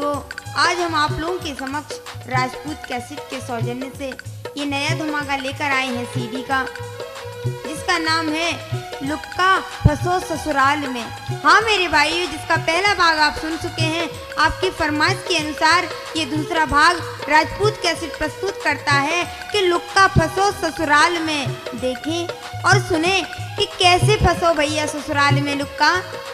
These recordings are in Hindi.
तो आज हम आप लोगों के समक्ष राजपूत कैसेट के सौजन्य से ये नया धमाका लेकर आए हैं सीडी का, जिसका नाम है लुक्का फंसो ससुराल में। हाँ मेरे भाइयों, जिसका पहला भाग आप सुन चुके हैं। आपकी फरमाइश के अनुसार ये दूसरा भाग राजपूत कैसेट प्रस्तुत करता है कि लुक्का फंसो ससुराल में। देखें और सुने कि कैसे फंसो भैया ससुराल में लुक्का।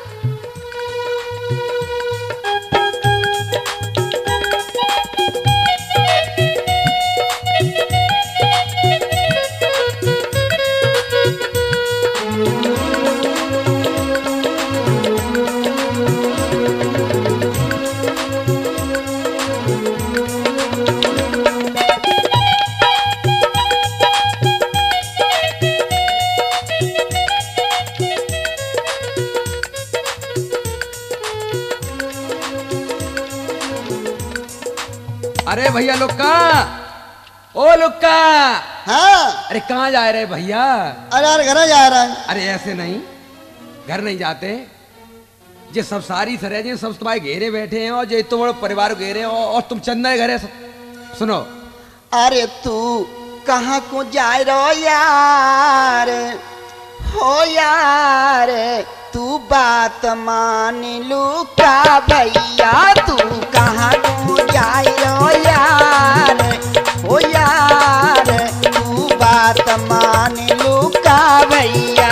अरे भैया लुक्का, ओ लुक्का। हाँ। अरे कहाँ जा रहे भैया? अरे यार घर जा रहा है। अरे ऐसे नहीं, घर नहीं जाते। ये सब सारी सरे जी सब तुम्हारे घेरे बैठे हैं और ये तो बड़े परिवार घेरे हैं और तुम चंदा के घरे। सुनो, अरे तू कहाँ को जा रहा यार, हो यार तू बात मान लुक्का भैया, तू कहाँ को जा रहा यार, हो यार तू बात मान लुक्का भैया।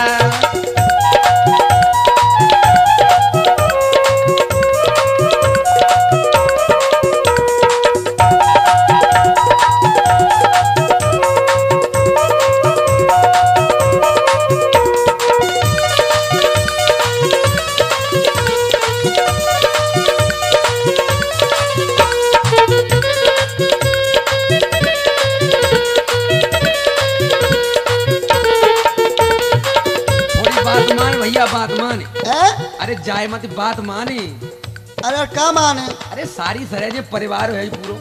बात माने। अरे जाए मत, बात माने। अरे क्या माने? अरे सारी सरे जे परिवार है पूरो।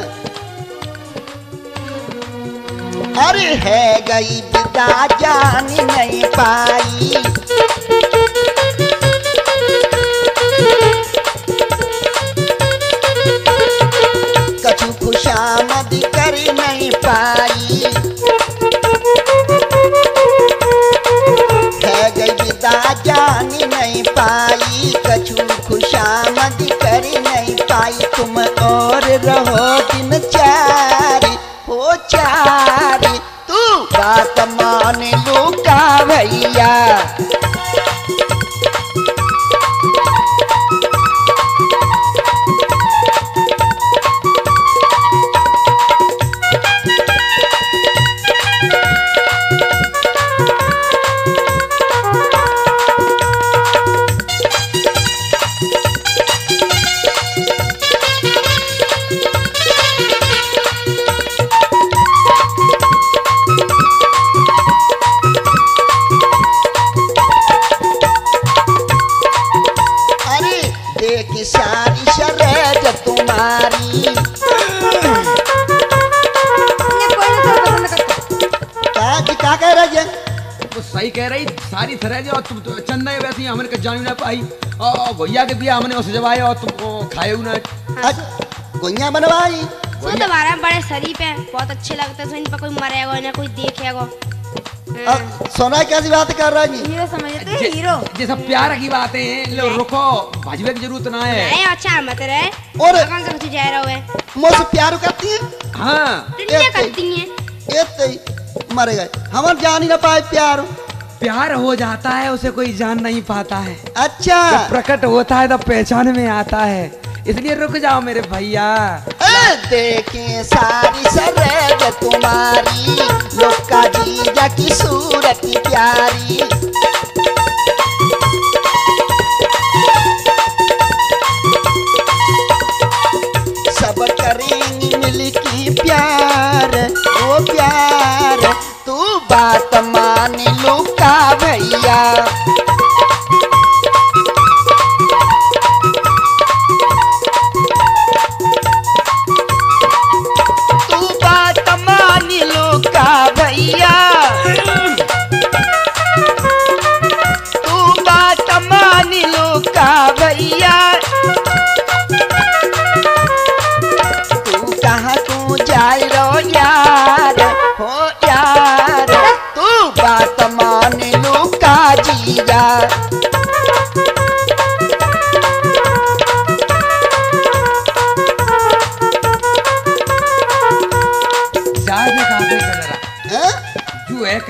अरे है गई विदा जान नहीं पाई, कछु खुशामद कर नहीं पाई, है गई विदा जान नहीं पाई, कछु खुशामद कर नहीं पाई। तुम और रहो दिन चारी हो चारी, तू बात मान लुक्का भैया। सारी शर्त तुम्हारी क्या कह रही है? वो सही कह रही, सारी शर्त और तुम तो चंदा वैसे हमने जान ना पाई और भैया के दिया हमने उसे जवाया और तुम खाए ना। गोइया बनवाई वो तुम्हारा बड़े शरीफ है, बहुत अच्छे लगते हैं। इन पर कोई मरेगा ना कोई देखेगा। सोना कैसी बात कर रहा है? हीरो समझते हैं, हीरो। ये सब प्यार की बातें हैं। लो रुको, भजवे की जरूरत ना है। नहीं अच्छा मत रहे। और कौन सा कुछ जा रहा है? मुझसे प्यार करती है? हाँ क्या करती हैं? ये मर गए, हम जान ही ना पाए। प्यार हो जाता है, उसे कोई जान नहीं पाता है। अच्छा, जब प्रकट होता है तो पहचान में आता है। इसलिए रुक जाओ मेरे भैया। देखें सारी सरग तुम्हारी, लुक्का जीजा की सूरत प्यारी, सब करेंगी मिलके प्यार, ओ प्यार तू बात मान लुक्का भैया।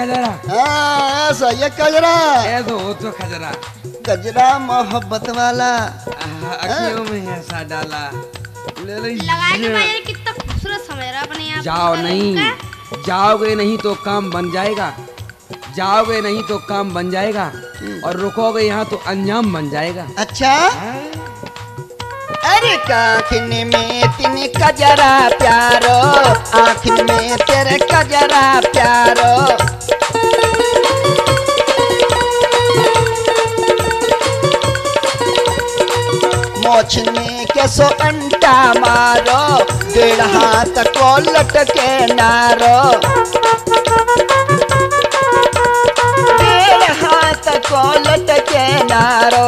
कजरा। हाँ ऐसा ये कजरा, ऐसो हो तो खजरा। कजरा मोहब्बत वाला। अखियों में ऐसा डाला। ले ले लगाए के भाई कितना खूबसूरत समझ रहा अपने आप। जाओ नहीं, जाओगे नहीं तो काम बन जाएगा, जाओगे नहीं तो काम बन जाएगा, और रुकोगे यहाँ तो अंजाम बन जाएगा। अच्छा अरे काखिन में तिन कजरा प्यारो, आखिन में तेरे कजरा प्यारो। मोछ में कैसो अंटा मारो, 1.5 हाथ को लटके नारो। 1.5 हाथ को लटके नारो।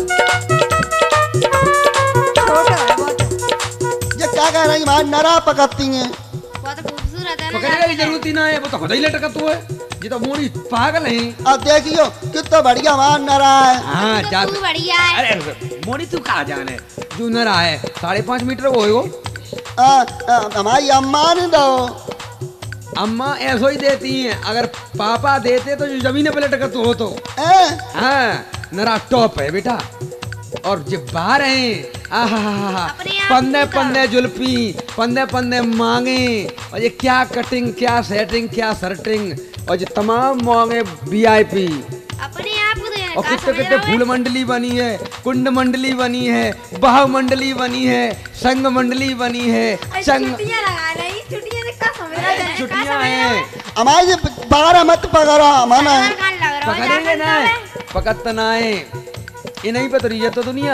ये क्या कह रही मां, नरा पकड़ती हैं। बहुत खूबसूरत है ना। पकड़ने की जरूरत ही ना है, वो तो खुद ही लटका तू है। ये तो मोरी पागल है। अब देखियो कितना बढ़िया वहां नरा है। हाँ जा। तू बढ़िया है। अरे मोरी तू कहाँ जाने, जो नरा है 5.5 मीटर वो है वो। हमारी अम्मा ने दो। अम्मा ऐसो ही देती हैं, अगर पापा देते तो जो जमीन पे लटका तू हो तो। हाँ नरा टॉप है बेटा। और जो बाहर हैं, आहा पंदे पंदे जुल्फी, पंदे पंदे मांगे, और ये क्या कटिंग, क्या सेटिंग, क्या सर्टिंग, और ये तमाम मांगे VIP। अपने आप को तो और कितने कितने फूल मंडली बनी है, कुंड मंडली बनी है, बाह मंडली बनी है, संग मंडली बनी है। छुट्टियां लगा नहीं, छुट्टियां से का सवेरा जाए, छुट्टियां हैं। हमारे बारह मत पकड़ो मना। पकड़ेंगे ना, पकड़ता ना है, ये नहीं पता रही है तो दुनिया।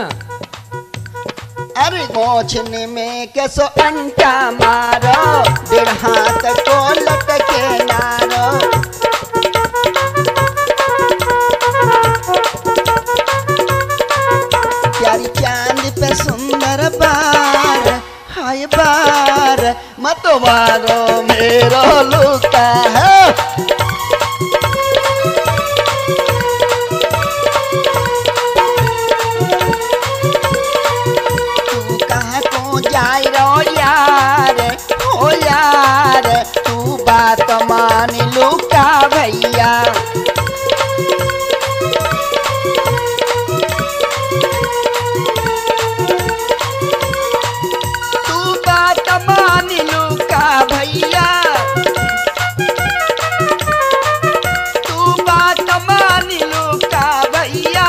अरे मोछने में कैसो अंटा मारो, 1.5 हाथ को लटके नारो। प्यारी चांद पे सुंदर बार, हाय बार मत मारो मेरो लुका है। तू बात मान लुका भैया। तू बात मान लुका भैया। तू बात मान लुका भैया।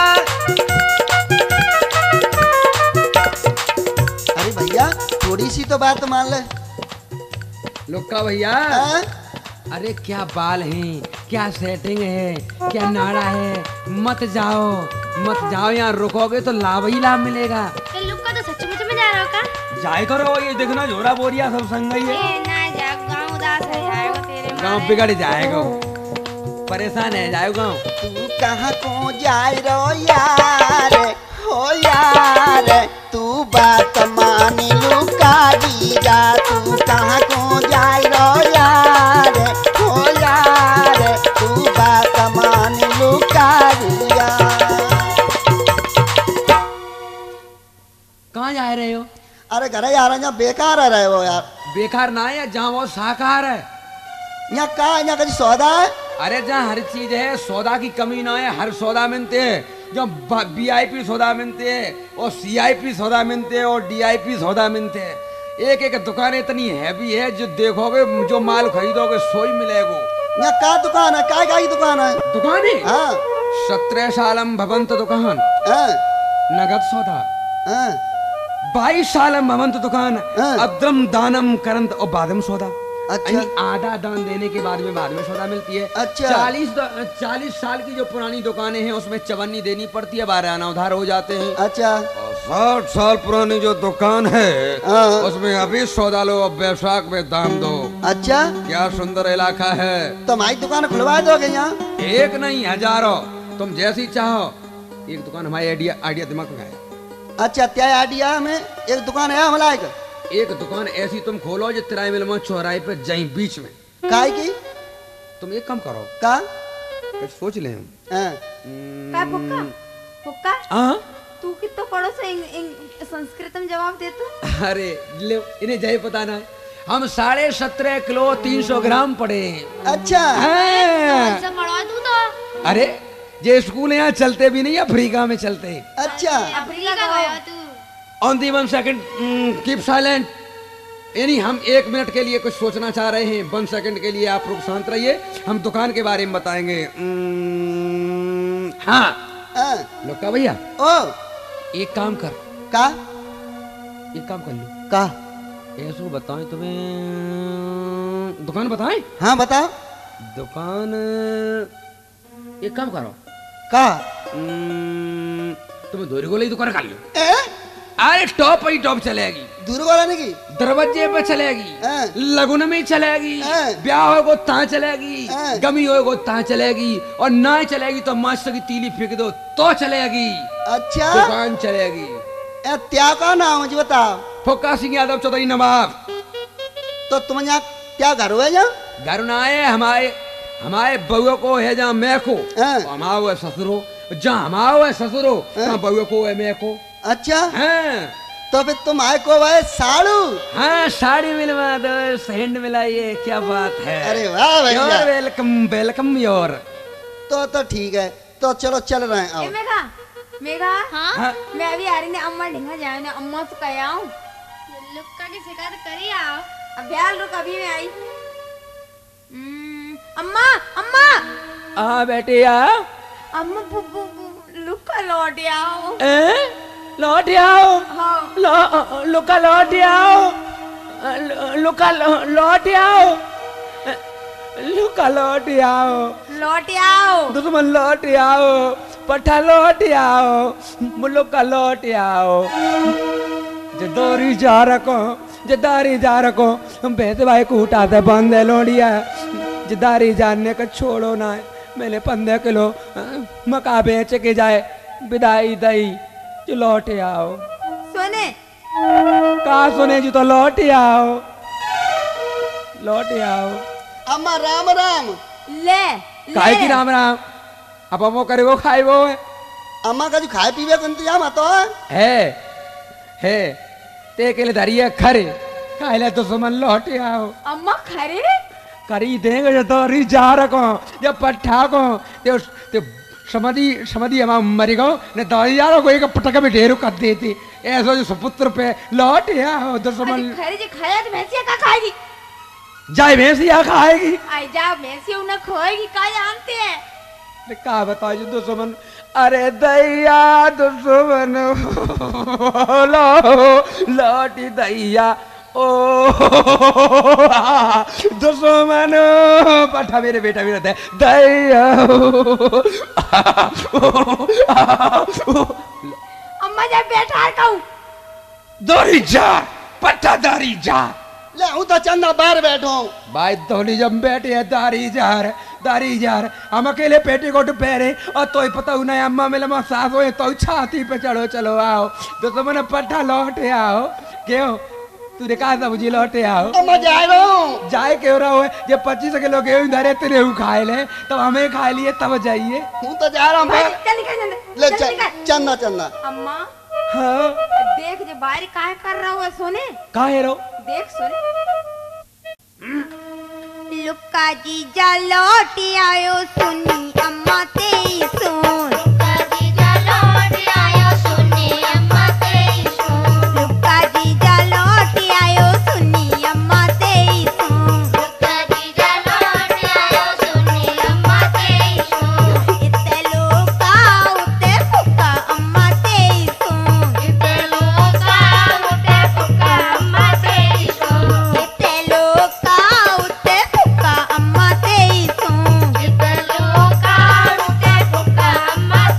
अरे भैया थोड़ी सी तो बात मान ले। लुक्का भैया, अरे क्या बाल हैं, क्या सेटिंग है, क्या नाड़ा है। मत जाओ, मत जाओ, यहाँ रुकोगे तो लाभ ही लाभ मिलेगा। लुक्का तो सचमुच में जा रहा हो का? जाए करो, ये देखना झोड़ा बोरिया सब संग ही है। ना जा, गाँव उदास है जाएगा तेरे। गाँव बिगड़ जाएगा, परेशान है जाए गाँव। तू कहाँ को जाए रो यार, हो यार तू बात मान लुका दीजा। तू कहाँ को जाए रो यार, हो यार तू बात मान लुका दिया। कहाँ जा रहे हो? अरे घर यार यहाँ बेकार है रहे हो यार। बेकार ना है, जहाँ वो शाकाहार है। यहाँ कहा यहाँ कहीं सौदा है? अरे जहाँ हर चीज है, सौदा की कमी ना है, हर सौदा मिलते हैं। जो VIP सौदा मिलते हैं, और CIP सौदा मिलते हैं, और DIP सौदा मिलते हैं। एक एक दुकान इतनी हैवी है, जो देखोगे जो माल खरीदोगे सोई मिलेगा। यहाँ का दुकान है? काय की दुकान है? दुकान है? हाँ 17 सालम भवंत दुकान, हाँ नगद सौदा। हाँ 22 सालम भवंत दुकान, हाँ। अद्रम दानम करंत और बादम सौदा। अच्छा। यानी आधा दान देने के बाद में सौदा मिलती है। अच्छा। 40 साल की जो पुरानी दुकानें हैं उसमें चवन्नी देनी पड़ती है, 12 आना उधार हो जाते हैं। अच्छा। और 60 साल पुरानी जो दुकान है हाँ। उसमें अभी सौदा लो और बैसाख में दाम दो। अच्छा क्या सुंदर इलाका है। तो हमारी दुकान खुलवा दोगे यहाँ? एक नहीं हजारों, तुम जैसी चाहो। एक दुकान हमारी आइडिया दिमाग में है। अच्छा क्या आइडिया में एक दुकान है हमारा? एक दुकान ऐसी तुम खोलो जो तिराई मिलवा चौराहे पे जहीं बीच में। काय की? तुम एक काम करो, का? कुछ सोच ले हम। काय फुक्का? फुक्का? हाँ? तू कितो पढ़ो से संस्कृत में जवाब दे तू? अरे ले, इन्हें जय पता ना है। हम 17.5 किलो 300 ग्राम पड़े हैं। अच्छा हाँ। सब बढ़वा दूं तो अरे ये स्कूल यहाँ चलते भी नहीं, अफ्रीका में चलते हैं। अच्छा अफ्रीका का गया तू। On the 1 second keep silent. यानी हम 1 मिनट के लिए कुछ सोचना चाह रहे हैं। 1 सेकंड के लिए आप लोग शांत रहिए, हम दुकान के बारे में बताएंगे। हाँ हाँ। लोका भैया ओ एक काम कर, का एक काम कर लो, का ऐसो बताएं तुम्हें, दुकान बताएं। हाँ बताओ दुकान एक काम करो, का तुम्हें दोरी गोले दुकान कर लो। ए अरे टॉप ही टॉप चलेगी, दूर वाला नहीं की दरवाजे पे चलेगी, हाँ। लगन में चलेगी, हाँ। ब्याह होगो ता चलेगी, हाँ। गमी होगो ता चलेगी, और ना चलेगी तो मस्त की तीली फेंक दो तो चलेगी, अच्छा दुकान चलेगी। ए त्या का नाम मुझे बताओ। फुक्का सिंह यादव चौधरी नवाब। तो तुम यहाँ क्या घर हुआ यहाँ? घर ना आए हमारे, हमारे बउआ को है जहाँ मैं को, हाँ। हमारा है ससुरो, जहाँ हमारा है ससुरो वहाँ बउआ को है मैं को। अच्छा हाँ तो फिर तुम आए को भाई साड़ू। हाँ साड़ी मिलवा दो, सेंड मिलाइए, क्या बात है। अरे वाह भैया। Welcome welcome your. तो ठीक है, तो चलो चल रहे हैं। आओ। ए मेघा, मेघा हाँ हाँ मैं अभी आ रही ने अम्मा ढींगा जाए ने अम्मा से कह आऊं। लुक्का की शिकायत करी आओ। अब ब्याल रुक, अभी मैं आई। अम्मा अम्मा आ बेटिया, अम्मा लुक्का लौट आओ। लौट आओ, हाँ लुका लौट आओ, लुका लौट आओ, लुका लौट आओ, लौट आओ। दुश्मन लौट आओ, पट्टा लौट आओ, मुल्लुका लौट आओ। जदोरी जा रखो, जदारी जा रखो, भैंस भाई को उठाते बंदे लोडिया, जदारी जानने का छोड़ो ना, मैंने 15 किलो मका बेच के जाए, विदाई दई जो लौट आओ। सुने कहा सुने जी, तो लौट आओ, लौट आओ। अम्मा राम राम। ले काय की राम राम, अब वो करे वो खाए वो अम्मा का जो खाए पीवे का इंतजाम तो है ते के लिए धरिए खरे खाए ले तो समन लौट आओ। अम्मा खरे करी देंगे जो तो री जा रखो, जब पट्ठा को ते समझी समझी हम मरी गो ने दौड़ी जा रहा एक पटका में ढेर कर देती, ऐसा जो सुपुत्र पे लौट आओ दुश्मन। खरे जी खाया तो भैंसिया का खाएगी? जाए भैंसिया खाएगी, आई जा भैंसिया उन्हें खोएगी, का जानते हैं? अरे का बताओ जी दुश्मन, अरे दैया दुश्मन लौटी दैया ओ दुश्मन पठा मेरे बेटा मेरा दैया। अम्मा जब बैठा कहूँ दौड़ी जा पट्टा दारी जा। ले हूँ तो चंदा बाहर बैठो। भाई दौड़ी जब बैठे है दारी जार हम अकेले पेटीकोट पहरे और तो ही पता नहीं अम्मा मेरे माँ सास हो तो छाती पे चढ़ो चलो आओ दुश्मन पट्टा लौट आओ। क्यों तूने कहा था मुझे लौटे आओ? अम्मा जाए रहो। जाए क्यों रहा हो, जब 25 किलो गेहूं धरे तेरे खाए ले तब हमें खा लिए तब जाइए। हूँ तो जा रहा हूँ। चल निकल, ले चल निकल। चंदा चंदा। अम्मा हाँ देख जो बाहर काहे कर रहा हुआ, सोने काहे रो देख सोने। लुक्का जीजा लौट आयो सुनी अम्मा तेरी सुन। लुक्का जीजा लौट आयो सुनी अम्मा तेरी सुन। लुक्का जीजा लौट आयो सुनी अम्मा तेरी सुन। लुक्का जीजा लौट आयो सुनी अम्मा तेरी सुन। इत्ते लोका उते फुक्का अम्मा तेरी सुन। इत्ते लोका उते फुक्का अम्मा तेरी सुन। इत्ते लोका उते फुक्का अम्मा तेरी सुन। इत्ते लोका उते फुक्का अम्मा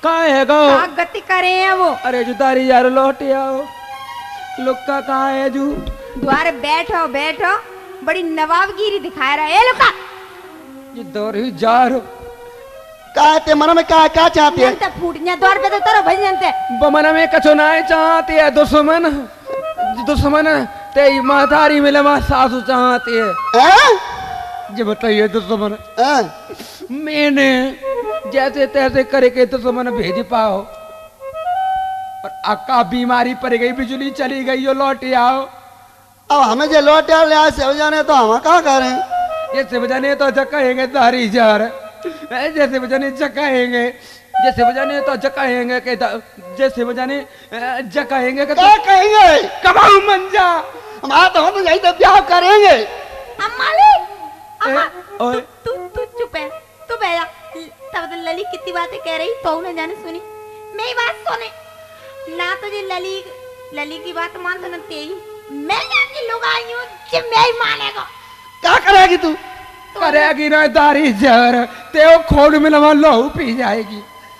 कहाँ है गो? कहाँ गति करे हैं वो? अरे जुतारी यार लौट आओ। लुक्का कहाँ है जू? द्वारे बैठो बैठो, बड़ी नवाबगिरी दिखा रहा है लुक्का। ये दौर ही जार का ते मन में का चाहते हैं? जनता फूटने द्वार पे तो तरो भज जानते। बमन में कछो नाय चाहती है दुश्मन। दुश्मन तेरी महतारी मिले मां सासू चाहती है। हैं? ये बताइए दुश्मन हैं? मैंने जैसे तैसे करके दुश्मन भेज पाओ, और अक्का बीमारी पड़ गई, बिजली चली गई, यो लौट आओ। अब हमें जो लौट आओ ले से जाने तो हम क्या करें? जैसे बजाने तो जकाएंगे दारी जार, जैसे बजाने जकाएंगे, जैसे बजाने तो जकाएंगे के जैसे बजाने जकाएंगे के क्या कहेंगे? कमाऊ मंजा। हम तो यही तो ब्याह करेंगे। अम्मा ले अम्मा, ओए तू चुप है, तू बैठ जा। तब तो लली कितनी बातें कह रही तो न जाने सुनी, मेरी बात सुने ना। तुझे लली की बात मान तो न तेरी, मैं जाती लोग आई हूँ कि मैं ही मानेगा। क्या करेगी तू? करेगी ना दारी जार, तेओ खोड़ में लवा लहू पी जाएगी।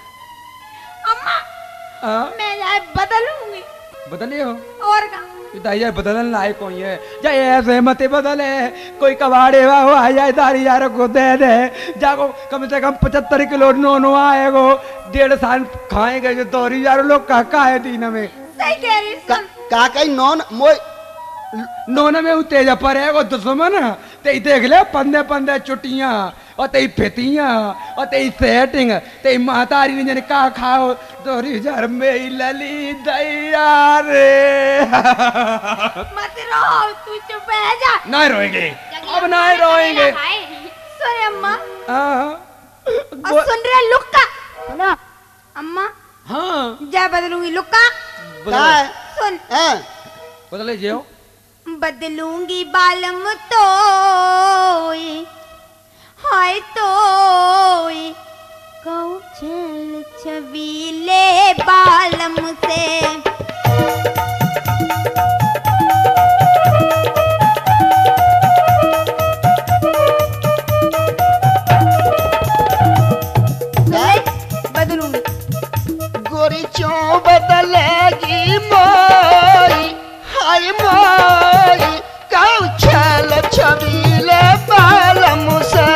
अम्मा मैं जाए बदलूंगी। बदले हो और का दाइया बदलन लायक कोई है जाए, ऐसे मत बदले। कोई कबाड़े वा हो आ जाए दारी यार को दे दे, जाको कम से कम 75 किलो नो आएगो। 1.5 साल खाएंगे जो दौरी यार लोग का है दिन में। सही कह रही सुन। का कहीं नॉन मोय नोन में तेज पड़ेगो दुश्मन। ते देख ले पंदे पंदे चुटियां और ते फेतियां और ते सेटिंग, ते महतारी ने जने का खाओ दौरी जार में लली दैया रे। मत रो, तू चुप है जा। नहीं रोएंगे, अब नहीं रोएंगे। सुन अम्मा, हाँ और सुन रहे लुक्का, सुनो अम्मा, हाँ जा बदलूंगी लुक्का। का है? सुन हैं? बदले जियो। बदलूंगी बालम तो हाय तो कहूँ चल छबीले बालम से। बदलूंगी गोरी क्यों बदलेगी मोई, हाय मोई काऊ छल छबीले बालम से।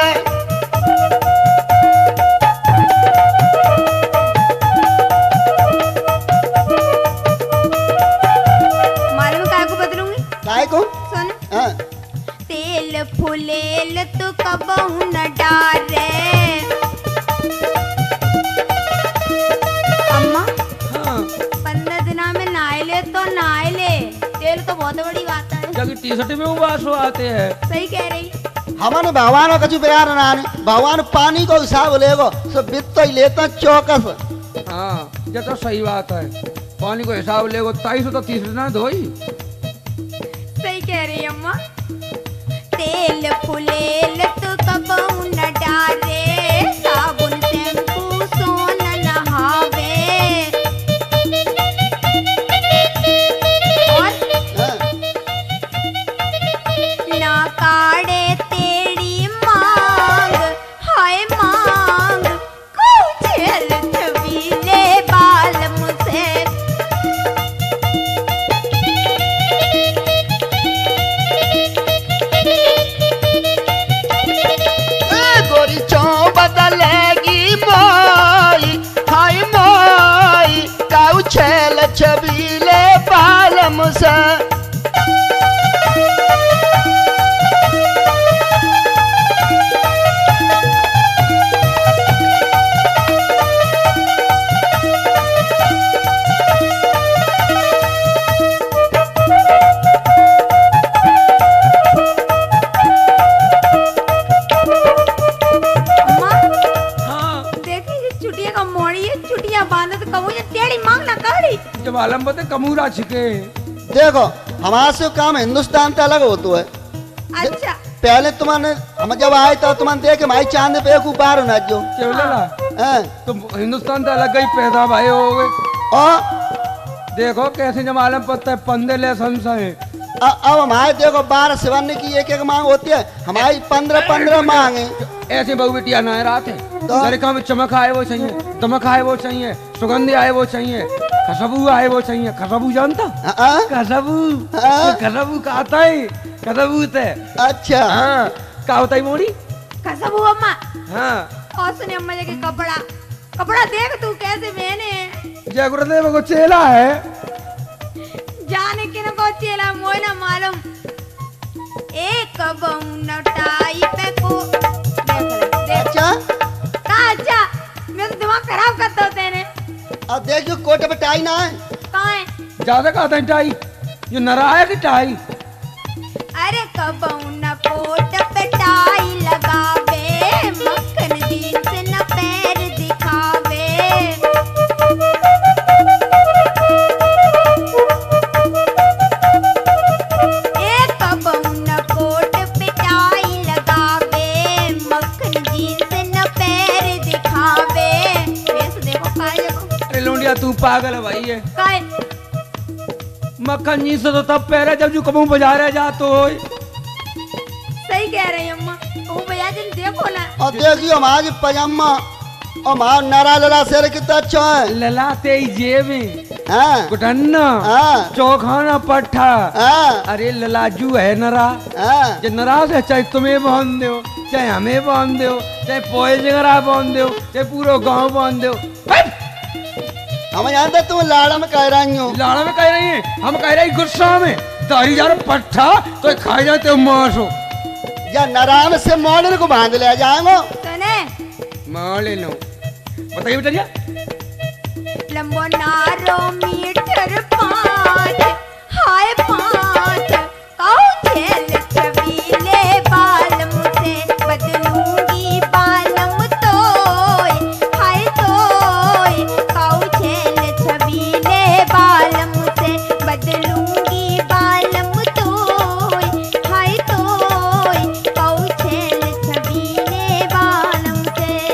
मालूम काय को बदलूंगी? काय को? सुन हैं? तेल फुलेल तो कबहू न डारे। अम्मा हाँ 15 दिना में नहाए ले तो नहाए ले, तेल तो बहुत बड़ी बात है। जब टी शर्ट में उबास हो आते हैं। सही कह रही। हमने भगवान कछु प्यार नानी, भगवान पानी को हिसाब लेगो सब बित तो ही लेता चौकस। हाँ ये तो सही बात है, पानी को हिसाब लेगो 23 तो 30 ना धोई। सही कह रही अम्मा। तेल फुलेल तो कबहू न डारे, साबुन शैम्पू सोन नहावे। और हैं? ना काढ़े तेरी मांग, हाय मांग कुछ हल छबीले बालम से। गोरी क्यों बदलेगी मोई, हाय मोई काऊ छल छबीले बालम से। अम्मा हाँ देखी ये चुटिया का मोड़ी है, चुटिया बांधे तो कहूँ ये तेरी मांग ना काढ़ी। जब आलम बते कमूरा छिके। देखो हमारा से काम हिंदुस्तान का अलग होता है। अच्छा पहले तुम्हारे हम जब आए तो तुम्हारे देखे भाई चांद पे एक ऊपर होना जो क्यों लेला? हैं? तो हिंदुस्तान तो अलग ही पैदा भाई हो गए। और देखो कैसे जब आलम पत्ता है पंदे ले संसा है, अब हमारे देखो 12 सिवन्नी की एक एक मांग होती है, हमारी 15 मांगे। ऐसे बहु बेटिया ना रात है तो? लड़का में चमक आए वो चाहिए, दमक आए वो चाहिए, सुगंध आए वो चाहिए, खुशबू आए वो चाहिए। खुशबू जानता? खुशबू खुशबू का आता है, खुशबू से। अच्छा हाँ का होता है मोड़ी? कसबू अम्मा। हाँ और सुने अम्मा जी के कपड़ा देख तू कैसे पहने। जय गुरुदेव को चेला है, जाने किन को चेला मोय ना मालूम। एक बउन टाई पे को देख अच्छा अच्छा मैं तो दिमाग खराब करता होते ने। अब देख जो कोट पे टाई ना है। कहाँ है? ज्यादा कहता है टाई, ये नराया की टाई। अरे कबउन कोट पे टाई लगावे, मक्खन जीन्स न पैर दिखावे। एक कबउन कोट पे टाई लगावे, मक्खन जीन्स न पैर दिखावे। वैसे देखो काहे देखो। अरे लोंडिया तू पागल है भाई ये। काहे? मक्खन जी से तो तब पैर है जब जो कबू बजा रहे जा तो होय। सही कह रही अम्मा। वो भैया जी देखो ना। और देखियो हमारी पजामा और हमारा नरा लरा शेर कितना अच्छा है। ललाते ही जेबें, हाँ गुटन्ना, हाँ चौखाना पट्ठा। हाँ अरे ललाजू है नरा, हाँ जो नरा से चाहे तुम्हें बांध दो, चाहे हमें बांध दो, चाहे पोए जगरा बांध दो, चाहे पूरा गांव बांध दो। हम जानते तुम लाड़ा में कह रही हो। लाड़ा में कह रही है, हम कह रहे हैं गुस्सा में। तारी जा रहा पट्ठा तो खाए जाते हो मांस हो। या नारायण से मॉडल को बांध ले जाएंगे। सुने मान ले लो, बताइए बेटा। लंबो नारो मीटर पाँच, हाय पाँच, काऊ झेल छबीले बालम से बदलूंगी बालम तोय, हाय तोय, काऊ झेल छबीले बालम से बदलूंगी बालम तोय, हाय तोय, काऊ झेल छबीले बालम से।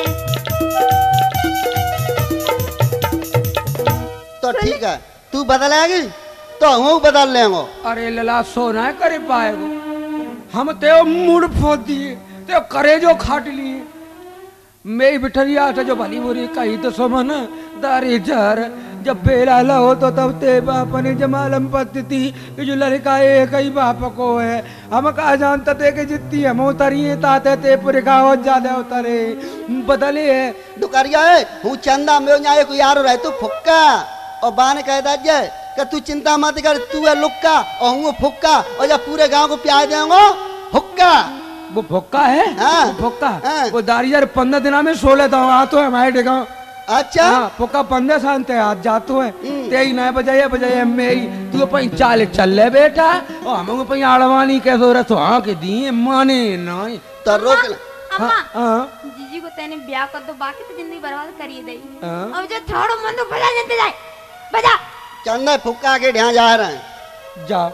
तो ठीक है, तू बदलेगी तो हम बदल लेंगे। अरे लला सोना करे पाएगो, हम ते मुड़ फोड़ दिए, ते करे जो खाट लिए। मेरी बिठरिया था जो भली बुरी कही तो समन दारी जर जब बेला ला हो तो तब ते बाप ने जमालम पत्ती थी कि जो लड़का एक ही बाप को है। हम कहा जानते थे कि जितनी हम उतरिए ताते ते पूरे गाँव ज्यादा उतरे बदले है। दुकारिया है हूँ चंदा में न्याय को यार रहे तू फुक्का और बाने कह दे कि तू चिंता मत कर, तू है लुक्का और हूँ फुक्का और जब पूरे गांव को प्यार देंगे हुक्का। वो भुक्का है, हाँ, वो भुक्का हाँ। वो दारी यार 15 दिन में 16 था आ तो है हमारे गाँव। अच्छा हाँ पुक्का 15 साल ते आज जातो है तेई ना बजाइए मेरी तू अपन चाल चल ले बेटा और हम अपन आड़वानी के दो रसो हाँ के दिए माने ना तो रोक ले। अम्मा हाँ जीजी को तेने ब्याह कर दो, बाकी तो जिंदगी बर्बाद करिए दई। हाँ। अब जो थोड़ा मन तो बजा देते जाए, बजा। चंदा फुक्का के ढ्या जा रहे हैं। जा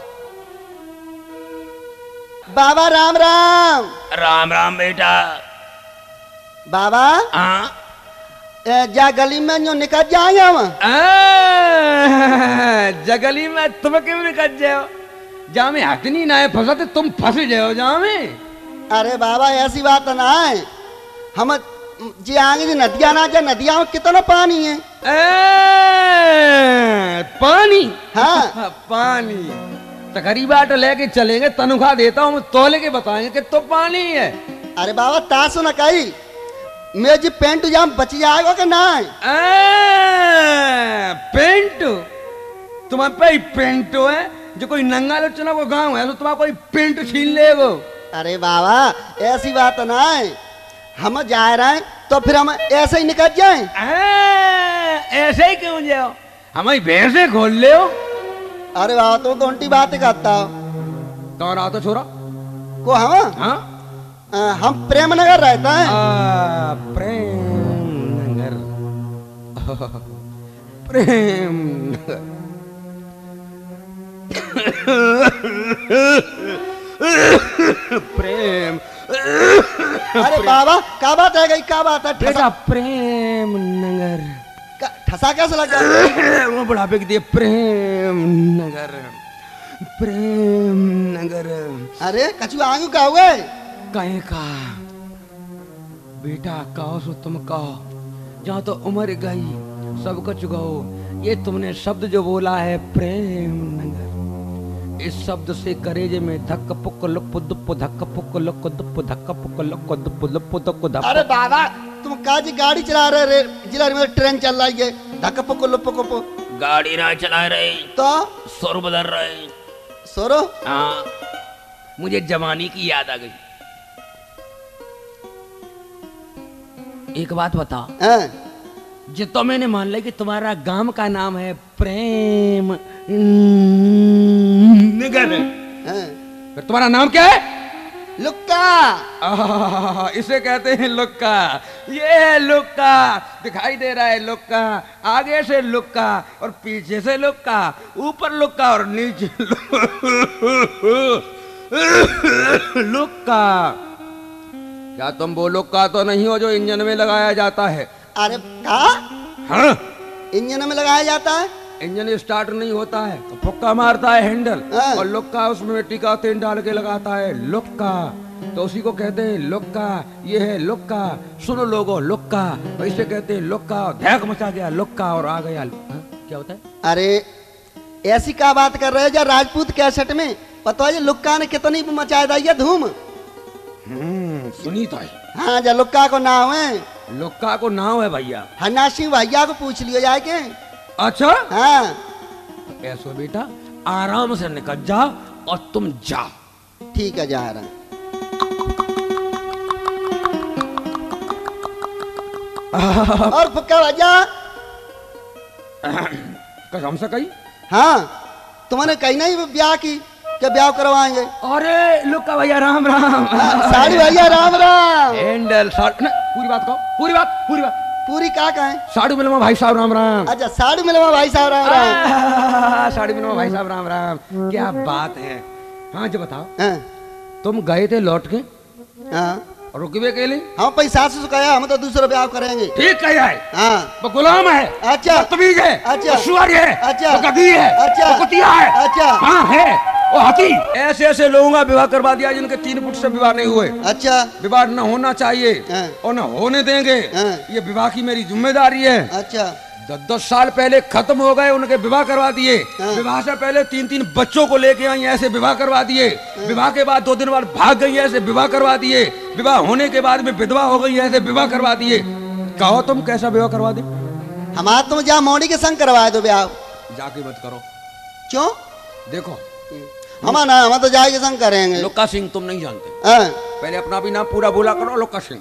बाबा राम राम। राम राम बेटा। बाबा हाँ जा गली में जो निकल जाए हम जगली में तुम क्यों निकल जाओ जा में हथनी ना है फंसा तो तुम फंस जाओ जा में। अरे बाबा ऐसी बात ना है, हम जी आगे जी नदियां ना जा, नदियां में कितना पानी है। पानी हाँ पानी तकरी बाट लेके चलेंगे, तनख्वाह देता हूँ तोले के बताएंगे कि तो पानी है। अरे बाबा तासो न कही मैं जी पेंट जाम बच जाएगा कि ना। पेंट तुम्हारे पे पेंट है जो कोई नंगा लोचना वो गांव है तो तुम्हारा कोई पेंट छीन लेगो। अरे बाबा ऐसी बात ना है, हम जा रहे हैं तो फिर हम ऐसे ही निकल जाए। ऐसे ही क्यों जाओ, हमारी भैंसे खोल ले हो। अरे बाबा तुम तो उल्टी बात करता हो। कौन रहा तो छोरा को हम प्रेम नगर रहता है। प्रेम नगर प्रेम नगर प्रेम। अरे बाबा क्या बात है, गई क्या बात है? बेटा प्रेम नगर ठसा कैसे लगा? वो बुढ़ापे की दिए प्रेम नगर प्रेम नगर। अरे कछु आंगू का हुए? कहीं का बेटा कहो सो तुम कहो, जहाँ तो उम्र गई सब कुछ गो। ये तुमने शब्द जो बोला है प्रेम नगर, इस शब्द से करेजे में धक्क पुक लुप दुप धक्क पुक लुक दुप धक्क पुक लुक दुप लुप दुप धक्क। अरे बाबा तुम काजी गाड़ी चला रहे रे, जिला में ट्रेन चल रही है, धक्क पुक लुप पुक। गाड़ी ना चला रहे तो सुर बदल रहे। सोरो? हाँ, मुझे जवानी की याद आ गई। एक बात बताओ, हाँ। जो तो मैंने मान लिया कि तुम्हारा गांव का नाम है प्रेम नगर, हाँ। फिर तुम्हारा नाम क्या है? लुक्का। इसे कहते हैं लुक्का। ये है लुक्का, दिखाई दे रहा है लुक्का, आगे से लुक्का और पीछे से लुक्का, ऊपर लुक्का और नीचे लुक्का। क्या तुम वो लुक्का तो नहीं हो जो इंजन में लगाया जाता है? अरे कहा? हाँ, इंजन में लगाया जाता है? इंजन स्टार्ट नहीं होता है तो फुक्का मारता है हैंडल, हाँ। और लुक्का उसमें मिट्टी का तेल डाल के लगाता है लुक्का, तो उसी को कहते हैं लुक्का। ये है लुक्का, सुनो लोगो लुक्का, तो इसे कहते हैं लुक्का। धैक मचा गया लुक्का और आ गया। हाँ? क्या होता है? अरे ऐसी क्या बात कर रहे हो जो राजपूत कैसेट में? पता है लुक्का ने कितनी मचाया था ये धूम। सुनी तो है। हाँ जो लुक्का को नाम है, लुक्का को नाम है भैया। हन्ना सिंह भैया को पूछ लियो जाए के। अच्छा, हाँ। ऐसो बेटा आराम से निकल जा और तुम जाओ। ठीक है जा रहा। और फुक्का भैया कसम से कही? हाँ तुमने कही नहीं ब्याह की क्या ब्याह करवाएंगे? अरे लुक्का भैया राम राम। साड़ी भैया राम राम। हैंडल साड़ी पूरी बात कहो, पूरी बात पूरी क्या कहें? साड़ी मिलवा भाई साहब राम राम। अच्छा साड़ी मिलवा भाई साहब राम राम। साड़ी मिलवा भाई साहब राम राम। क्या बात है। हाँ जो बताओ, हाँ। तुम गए थे लौट के हाँ रुकवे के लिए? हम पैसा से कहा हम तो दूसरा ब्याह करेंगे। ठीक कहा है। हाँ वो गुलाम है, अच्छा बदतमीज है, अच्छा वो सुअर है, अच्छा वो गधी है, अच्छा वो कुतिया है, अच्छा हाँ है वो हाथी। ऐसे ऐसे लोगों का विवाह करवा दिया जिनके 3 फुट से विवाह नहीं हुए। अच्छा विवाह न होना चाहिए हाँ। और न होने देंगे। हाँ। ये विवाह की मेरी जिम्मेदारी है। अच्छा 10 साल पहले खत्म हो गए, उनके विवाह करवा दिए। हाँ। विवाह से पहले 3 बच्चों को लेके आई, ऐसे विवाह करवा दिए। विवाह के बाद 2 दिन बाद भाग गई, ऐसे विवाह करवा दिए। विवाह होने के बाद में विधवा हो गई, ऐसे विवाह करवा दिए। कहो तुम कैसा विवाह करवा दे? हमारा तुम जहाँ मौड़ी के संग करवाए दो ब्याह। जाके मत करो। क्यों? देखो हम तो जाए के संग करेंगे। लुक्का सिंह तुम नहीं जानते। हाँ। पहले अपना भी नाम पूरा बोला करो, लुक्का सिंह।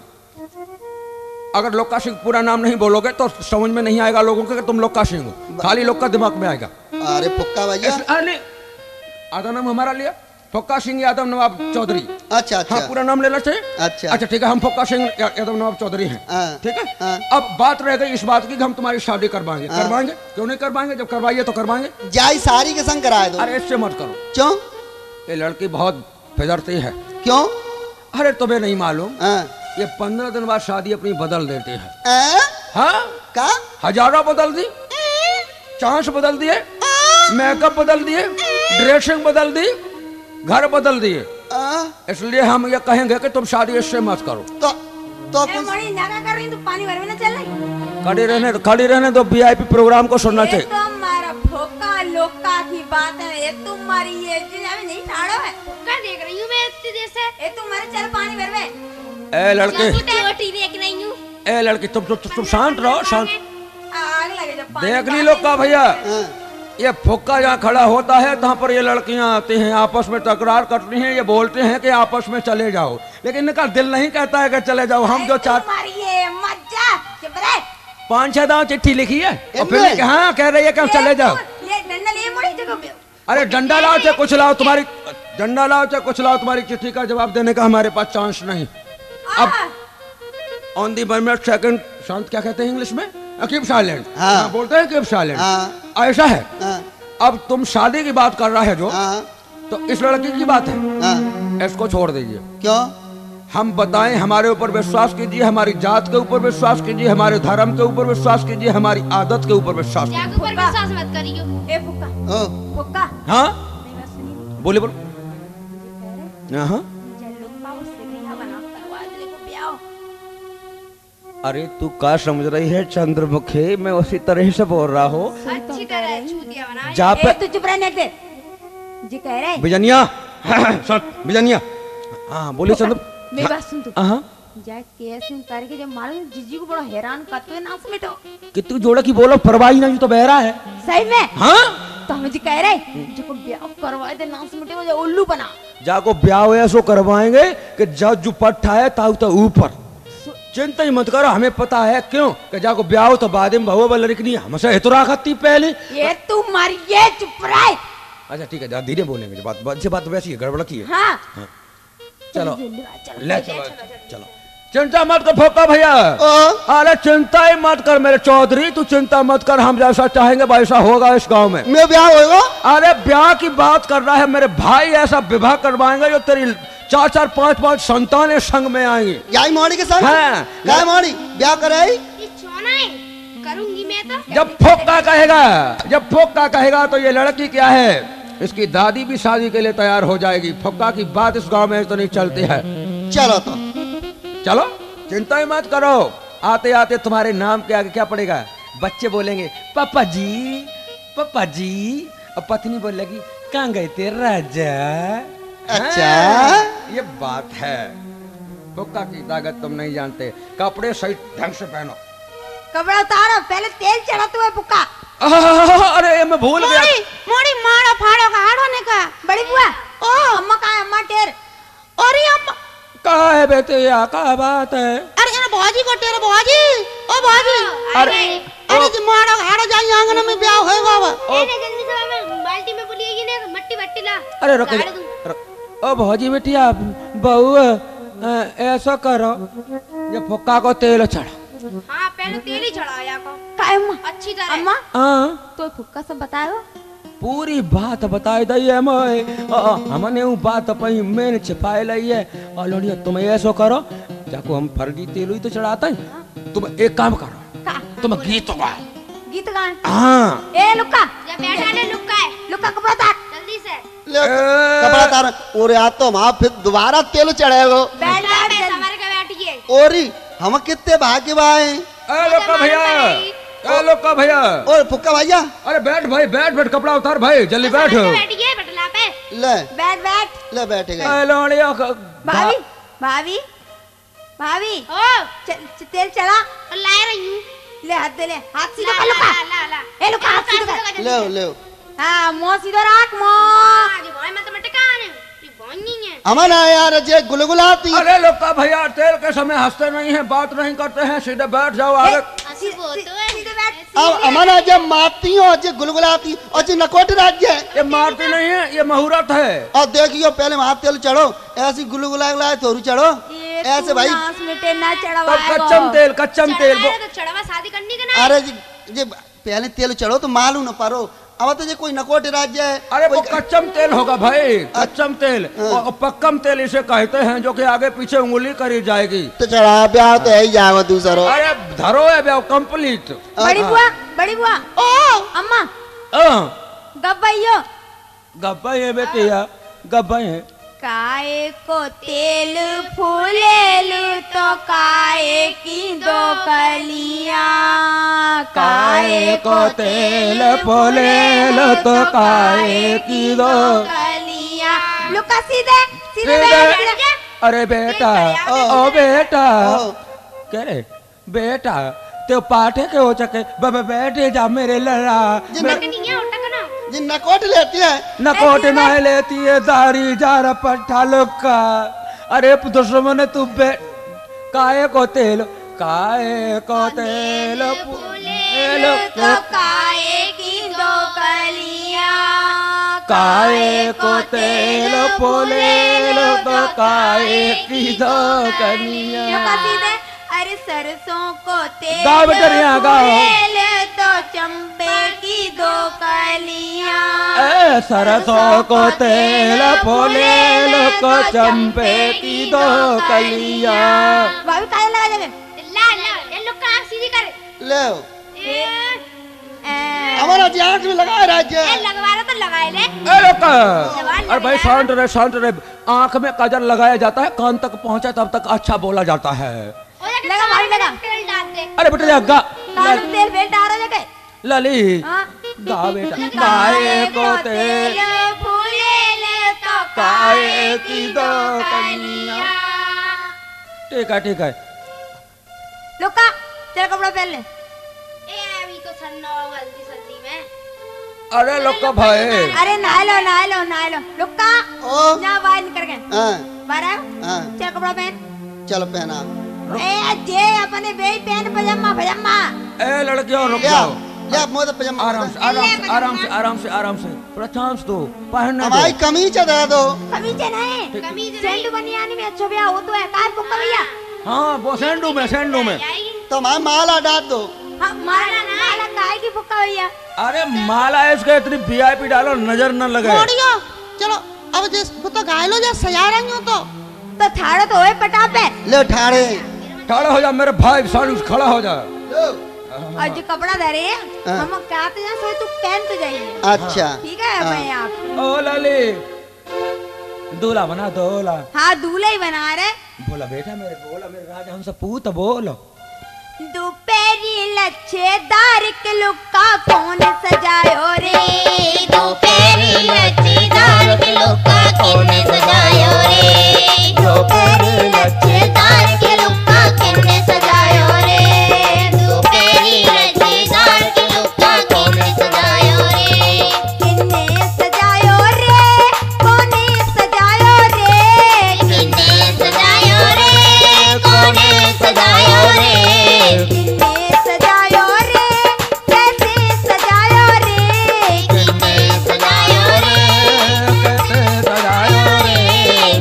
अगर लुक्का सिंह पूरा नाम नहीं बोलोगे तो समझ में नहीं आएगा लोगों के कि तुम लुक्का सिंह हो। खाली लुक्का दिमाग में आएगा। अरे फुक्का भैया आधा नाम हमारा लिया, फुक्का सिंह यादव नवाब चौधरी। अच्छा अच्छा हाँ पूरा नाम लेना चाहिए। अच्छा अच्छा ठीक है, हम फुक्का सिंह यादव नवाब चौधरी हैं। हाँ। ठीक है। हाँ। अब बात रह गई इस बात की कि हम तुम्हारी शादी करवाएंगे। हाँ। करवाएंगे क्यों नहीं करवाएंगे? जब करवाइए तो करवाएंगे। जाई सारी के संग कराए दो। अरे इससे मत करो। क्यों? ये लड़की बहुत फिजरती है। क्यों? अरे तुम्हें नहीं मालूम, हाँ। ये 15 दिन बाद शादी अपनी बदल देते हैं। हाँ का? हजारों बदल दी, चांस बदल दिए, मेकअप बदल दिए, ड्रेसिंग बदल दी, घर बदल दिए। इसलिए हम ये कहेंगे कि तुम शादी इससे मत करो। तो ए, मोड़ी नागा कर रही, तू पानी भर में ना चल रही। खड़ी रहने दो, VIP प्रोग्राम को सुनना ये चाहिए। तो हमारा फोका लोका की बात है, ये तुम्हारी ये चीज हमें नहीं ठाड़ो है। क्या देख रही हूँ मैं इतनी देर से? ये तुम्हारे चल पानी भर में। ए लड़के, रोटी देख रही हूँ। ए लड़की, तुम शांत रहो, शांत। आग लगे जब पानी देख ली लोग का भैया, ये फुक्का जहाँ खड़ा होता है तहाँ पर ये लड़कियां आती हैं, आपस में तकरार करती हैं, ये बोलते हैं कि आपस में चले जाओ, लेकिन इनका दिल नहीं कहता है कि चले जाओ। हम जो चाहते, तुम्हारी ये मज्जा चुप रहे। 5-6 दाव चिट्ठी लिखी है और फिर हाँ कह रही है कि हम चले जाओ। ये डंडा लिए मोड़ी जगह। अरे डंडा लाओ चाहे कुछ लाओ, तुम्हारी डंडा लाओ चाहे कुछ लाओ, तुम्हारी चिट्ठी का जवाब देने का हमारे पास चांस नहीं। अब ऑन दी मिनट सेकंड शांत क्या कहते हैं इंग्लिश में? Keep silent. हाँ। बोलते हैं कीप साइलेंट। हाँ। ऐसा है। हाँ। अब तुम शादी की बात कर रहा है जो, हाँ। तो इस लड़की की बात है, हाँ। इसको छोड़ दीजिए। क्यों? हम बताएं, हमारे ऊपर विश्वास कीजिए, हमारी जात के ऊपर विश्वास कीजिए, हमारे धर्म के ऊपर विश्वास कीजिए, हमारी आदत के ऊपर विश्वास कीजिए। जाके ऊपर विश्वास मत करियो। ए फुक्का ओ फुक्का। हाँ मेरी बात सुनिए। बोले बोलो। हाँ अरे तू क्या समझ रही है चंद्रमुखी, मैं उसी तरह से बोल रहा हूँ। अच्छी तरह चूतिया बना। जहाँ पे तू चुप रहने दे जी कह रहे बिजनिया सुन बिजनिया। हाँ बोलिए चंद्र। मेरी बात सुन तू। हाँ जाए कैसे करके जब मालूम जीजी को बड़ा हैरान करते हुए नाच में तो कि तू जोड़ा की बोलो परवाही नहीं तो बहरा है। सही में हाँ तो हम जी कह रहे जो को ब्याह करवाए दे नाच में वो उल्लू बना जाको ब्याह हुआ सो करवाएंगे कि जब जो पट्टा है ताऊ तो ऊपर। चिंता ही मत करो, हमें पता है क्यों कि जाको ब्याह हो तो बाद में बहु बल रखनी हमसे इतरा खाती पहले। ये तू मर ये चुप रहे। अच्छा ठीक है धीरे बोलेंगे, जो बात वैसी है गड़बड़ की है। हाँ चलो ले चलो चलो। चिंता मत कर फोका भैया। अरे चिंता ही मत कर मेरे चौधरी, तू चिंता मत कर, हम जैसा चाहेंगे वैसा होगा इस गांव में। मैं ब्याह होगा? अरे ब्याह की बात कर रहा है मेरे भाई, ऐसा विवाह करवाएंगे जो तेरी 4-4 5-5 संतानें संग में आएंगी। यही मोड़ी के संग? हाँ। क्या मोड़ी ब्याह करे? ये चौना है करूंगी मैं तो। जब फोका कहेगा तो ये लड़की क्या है, इसकी दादी भी शादी के लिए तैयार हो जाएगी। फोका की बात इस गांव में तो नहीं चलती है। चलो तो चलो चिंता ही मत करो, आते आते तुम्हारे नाम के आगे क्या पड़ेगा, बच्चे बोलेंगे पापा जी और पत्नी बोलेगी कहाँ गए थे राजा। अच्छा ये बात है। फोका की ताकत तुम नहीं जानते, कपड़े सही ढंग से पहनो। कपड़ा उतारो पहले तेल चढ़ा तू है बुक्का। अरे मैं भूल गया। मोड़ी मारो फाड़ो का हाड़ो ने का बड़ी बुआ। ओ अम्मा का है अम्मा टेर। अरे अम्मा कहा है बेटे या क्या बात है? अरे यार भौजी को टेर भौजी। ओ भौजी अरे जी मारो हाड़ो जाई आंगन में ब्याह होएगा बा। एने जल्दी से मैं बाल्टी में बुलिएगी ने मट्टी वट्टी ला। अरे रुको ओ भौजी बेटी आप बहू ऐसा करो ये फोका को तेल चढ़ा। हाँ पहले तेल ही चढ़ाया को काय अम्मा अच्छी तरह। अम्मा हाँ तो फुक्का सब बताओ पूरी बात बताई दी है हमने वो बात अपनी मैंने छिपाए ली है। और लोड़िया तुम ऐसा करो जाको हम फर्जी तेल ही तो चढ़ाते हैं, तुम एक काम करो तुम गीत गाए। हाँ ए लुक्का जब बैठा ने लुक्का है लुक्का कपड़ा उतार जल्दी से। ले कपड़ा तार और या तो वहां फिर दोबारा तेल चढ़ेगा। बैठ बैठ बैठ संभाल के बैठिए। ओरी हम कितने भाग्यवान हैं। लोका भैया और फुक्का भैया अरे बैठ कपड़ा उतार भाई जल्दी बैठ। बैठिए बटला पे। ले बैठ ले बैठ गए। भाभी भाभी भाभी ओ तेल चढ़ा और ला रही हूँ। ले हाथ दे ले हाथ सीधा कर ला लुक्का। ला ला। ए लुक्का हाथ सीधा कर। ले ले हाँ मुंह सीधा रख मुंह। आज भाई मैं तो मटका ने नहीं है। अमन यार जे गुलगुलाती। अरे लोका भैया तेल के समय हंसते नहीं है, बात नहीं करते हैं, सीधे बैठ जाओ आगे। सीधे बैठ। अब अमन जब मारती हो जे गुलगुलाती और जे नकोट राज्य ये मारती नहीं है, ये मुहूर्त है। और देखियो पहले वहां तेल चढ़ो ऐसी गुलगुला तो चढ़ो ऐसे भाई। नाच में तेल ना तो चढ़वाएगा। कच्चम तेल तो चढ़वा शादी करनी के ना। अरे जे पहले तेल चढ़ो तो मालूम न पारो। अब तो ये कोई नकोट राज्य है। अरे वो कच्चम तेल होगा भाई, कच्चम तेल और पक्कम तेल इसे कहते हैं, जो कि आगे पीछे उंगली करी जाएगी तो चढ़ा ब्याह तो है ही जाओ दूसरो। अरे धरो है ब्याह कंप्लीट। बड़ी बुआ ओ अम्मा गब्बैयो गब्बा है बेटिया गब्बा है। काए को तेल फूलेलु तो काए की दो कलियां। काए को तेल फूलेलु तो काए की दो कलियां। लुका सीधे सीधे सीधे। बैठ। अरे बेटा ओ बेटा कह रे बेटा तो पाठे के हो सके बैठे जा मेरे लड़ा। जी नकोट लेती है नकोट नहीं लेती है दारी जार पट्टा लुक्का। अरे दुश्मन तू काए को तेल तो काए की दो कलियां। काए को तेल फूलेलो तो काए की दो कलियां। लुका सीधे। अरे सरसों को तेल गाओ बेटा रिया गाओ। तो चंपे की दो कलियां। सरसों को तेल फूलेलो को चंपे की दो कलियां। भाभी काहे लगा जावे। ला ला ये लोग का सीधी कर ले हमारा आँख में लगाए राज्य लगवा लो तो लगाए ले। अरे भाई शांत रहे। आंख में काजल लगाया जाता है, कान तक पहुंचा तब तक अच्छा बोला जाता है। लगा भाई लगा। तेल डाल दे। अरे बेटा गा तेल बेल डाल जगह लली हाँ गा बेटा। गाय को तेल फूले तो काए की दो कनिया। ठीक है। लुक्का तेरा कपड़ा पहन ले। ए अभी तो सन्ना जल्दी में। अरे लोग भाई अरे नहा लो लुक्का ओ जा बाहर निकल गए हाँ बारह हाँ चल कपड़ा पहन। चलो पहना। ए जे अपने बेई पहन पजामा। ए लड़कियों रुक ले जाओ। ले मोद पजामा आराम से थोड़ा चांस दो पहनने दो। हमारी कमीज दे दो। कमीज नहीं कमीज सेंडू बनियानी में अच्छा भैया वो तो है कार कुक्का भैया। हाँ वो सेंडू में तो हमारी माला डाल दो। हाँ माला काहे की फुक्का भैया। अरे माला इसके इतनी वीआईपी डालो नजर न लगे। चलो अब जिसको तो घायलो जा सजा रही हो तो थाड़ो तो है पटापे। ले ठाड़े खड़ा हो जा मेरे भाई सालू खड़ा हो जा। और जो कपड़ा धरे हम क्या तो जा सोए तू पहन तो जाइए। अच्छा ठीक है भाई आप। ओ लाली दूल्हा बना दूल्हा। हाँ दूल्हा ही बना रहे। बोला मेरे राजा हमसे पूत बोलो। दोपहरी लच्छेदार के लुक्का कौन सजायो रे। दोपहरी लच्छेदार के लुक्का कौन सजायो रे। दोपहरी लच्छेदार के लुक्का किन्ने सजायो रे। दोपहरी लच्छेदार के लुक्का कौन सजायो रे। किन्ने सजायो रे कौने सजायो रे। किन्ने सजायो रे कौन सजायो रे। किन्ने सजायो रे कैसे सजायो रे। किन्ने सजायो रे कैसे सजायो रे।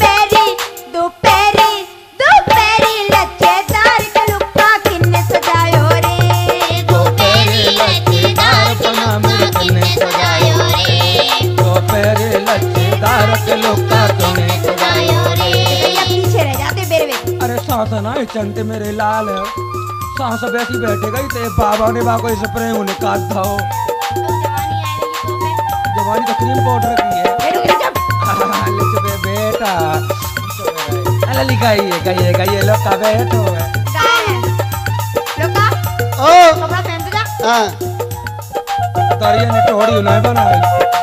दोपहरी लच्छेदार के लुक्का किन्ने सजायो रे। दोपहरी लच्छेदार के लुक्का किन्ने सजायो रे। दोपहरी लच्छेदार के लुक्का किन्ने सजायो रे। या पीछे रह जाते बेरवे। अरे सांस ना चंते मेरे लाल है। सांस बैठी बैठे गई ते बाबा ने बा कोई स्प्रे निकाल था। जवानी तो क्रीम पाउडर की है। ले बेटा अरे लिखाइए लोग का बैठो है। लुक्का ओ कपड़ा पहन तो जा। हाँ तरिया ने टोड़ी नहीं बनाई।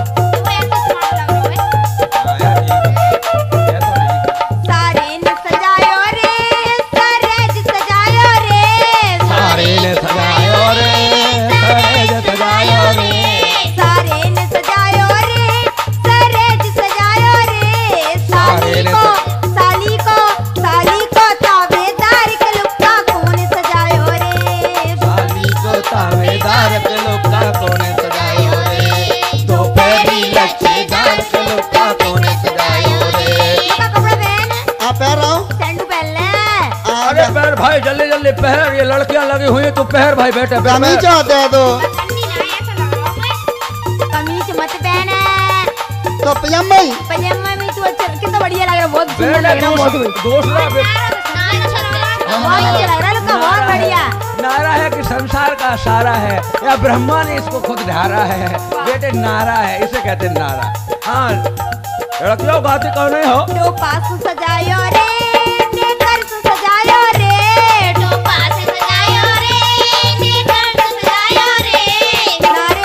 सारे ने सजायो रे सरेज सजायो रे। सारे ने सजायो रे सरेज सजायो रे। सारे ने सजायो रे सरेज सजायो रे। साली को तावेदार के लुक्का कौन सजायो रे। साली को तावेदार के लुक्का कौन सजायो रे। दोपहरी लच्छेदार के लुक्का कौन सजायो रे। लुक्का कपड़ा पहन। आप पहन रहा हूँ। सैंडू पहन ले। अरे पहर भाई जल्दी पहर। ये लड़कियां लगी हुई है तो पहर भाई बेटा कमीज दे दो। कमीज मत पहने। तो पजामा ही पजामा में तू अच्छा कितना बढ़िया लग रहा है। बहुत सुंदर बेटा लग रहा है। दूसरा बहुत अच्छा लग रहा है लुक्का बहुत बढ़िया। नारा है कि संसार का सारा है या ब्रह्मा ने इसको खुद ढारा है। बेटे नारा है इसे कहते हैं नारा। हाँ लड़कियों गाती कौन हो। दो पास सजायो रे नेकर सजायो रे। दो पास सजायो रे नेकर सजायो रे।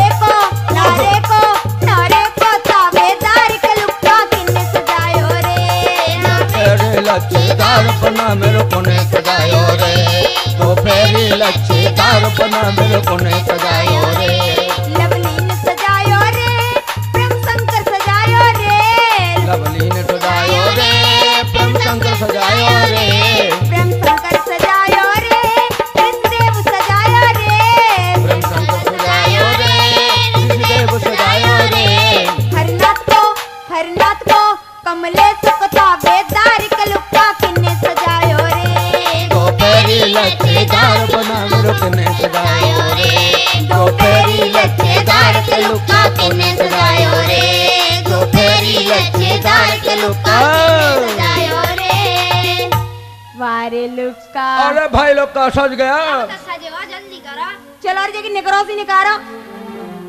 नारे को तावेदार के लुक्का किन्ने सजायो रे। फेरी लच्छेदार बना मेरे को ने सजायो रे। तो फेरी लच्छेदार बना मेरे को ने सजायो रे। लवलीन सजायो रे प्रेम शंकर सजायो रे। लवलीन सजायो रे प्रेम शंकर सजायो रे। प्रेम शंकर सजायो रे कृष्णदेव सजायो रे। प्रेम शंकर सजायो रे कृष्णदेव सजायो रे। हरनाथ को कमलेश को तावेदार के लुक्का किन्ने सजायो रे। तो फेरी लच्छेदार बना मेरे को ने सजायो रे। दोपहरी लच्छेदार के लुक्का किन्ने सजायो रे। दोपहरी लच्छेदार के लुक्का किन्ने सजायो रे। वारे लुक्का। अरे भाई लोग का सज गया। सजेवा जल्दी करा। चलो और जगह निकरो सी निकारो।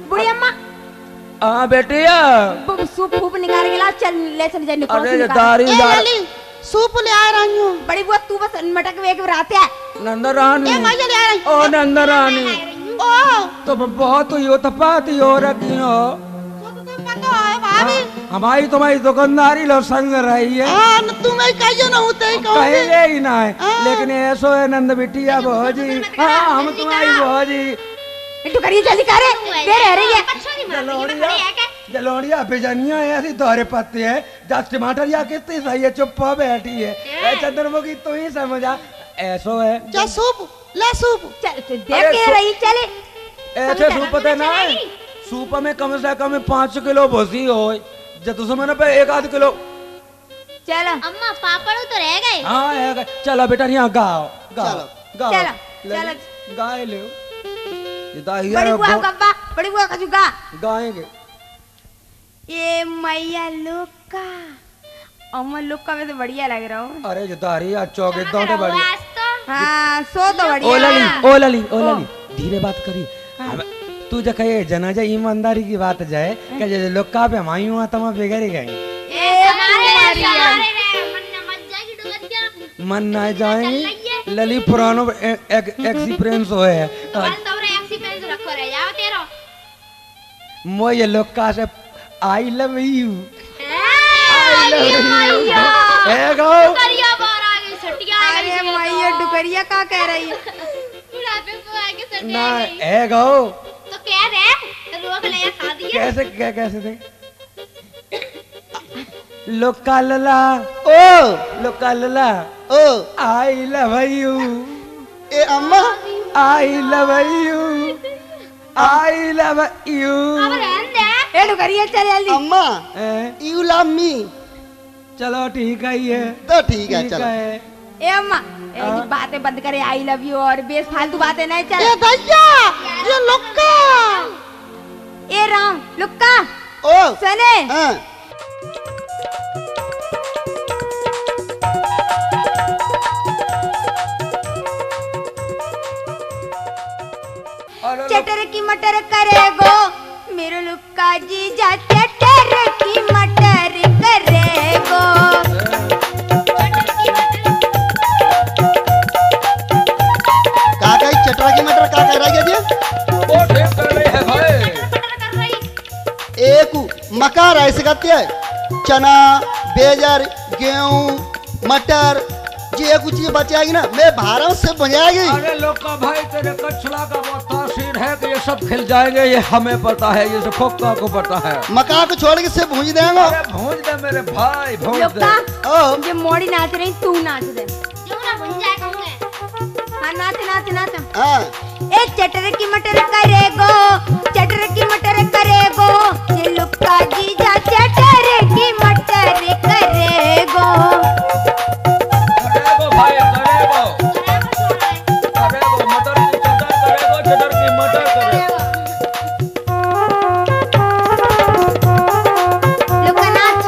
बुढ़ी अम्मा हाँ बेटिया सूप फूप निकाल के ला, चल ले चल जा निकाल। अरे दारी लाली सूप ले आ रही हूँ। बड़ी बुआ तू बस मटक वेग रात है। नंदा रानी मैं ले आ रही ओ नंदा रानी ओ तुम बहुत ही तपाती हो रखी हो। पता है भाभी हमारी तुम्हारी दुकानदारी लो संग रही है। हाँ तुम्हें कहिए ना होते ही कहेंगे ही ना है, लेकिन ऐसो है नंद बिटिया भौजी। हाँ हम तुम्हारी भौजी। इट्टू करिए जल्दी करे, देर रह रही है। जलोड़िया बेजनिया ऐसी तोहरे पत्ते है। दस टमाटर या कितनी सही है, चुप बैठी है। चंद्रमुखी तू ही समझा ऐसो है। जा सूप ले सूप। चल तू देख के रही चले। ऐसे सूप पता ना है, सूप में कम से कम 5 किलो भूसी हो, जब तुम समझ पे 1-8 किलो। चलो अम्मा पापड़ तो रह गए। हाँ है, चलो बेटा यहाँ गाओ गाओ गाओ। चलो चलो गाए ले बड़ी बुआ गब्बा, बड़ी बुआ खजुगा गाएंगे। ये मैया लुक्का, अम्मा लुक्का में तो बढ़िया लग रहा हूँ। अरे जो दारी आज चौके दौड़े बड़ी। हाँ सो तो बढ़िया। ओ लली धीरे बात करी। अब तू जो कहे जनाजा ईमानदारी की बात जाए कि जो लुक्का पे हमारी हुआ तमा बिगड़ गई। मन ना जाएंगे लली पुरानो एक्सपीरियंस हो है। मोये लुक्का से आई लव यू। अरे मैया डुकरिया का कह रही है? ना है गो तो कह रहे रोक ले शादी कैसे क्या कैसे थे लुक्का लला लुक्का लला ओ आई लव यू। ए अम्मा I love you I love you. ए डुकरिया चल जल्दी। अम्मा यू लव मी। चलो ठीक है ये तो ठीक है चलो। ए अम्मा ये बातें बंद करे, आई लव यू और बेस फालतू बातें नहीं। चल ए भैया ये लुक्का। ए राम लुक्का ओ सने हाँ चटर की मटर करेगो मेरो लुक्का जीजा, चटर की मटर करेगो। काका चटरा की मटर का कह रही है वो ठीक कर रही है भाई। एक मका राइस करते है, चना बेजर गेहूं मटर ये कुछ चीज बचाएगी ना मैं भारत से बजाएगी। अरे लोका भाई तेरे कचला का बहुत तासीर है कि ये सब खिल जाएंगे, ये हमें पता है, ये खोखा को पता है। मका को छोड़ के से भूंज देंगे। अरे भूंज दे मेरे भाई भूंज दे। लुक्का जे मोड़ी नाच रही तू नाच दे। क्यों ना भूल जाए कहूंगे। हाँ नाच नाच नाच। हाँ ए चटर की मटर करेगो, चटर की मटर करेगो, ये लुक्का जीजा चटर की मटर करेगो। करेगो भाई करेगो करेगो मटर की चटर करेगो चटर की मटर करेगो। लुक्का नाच।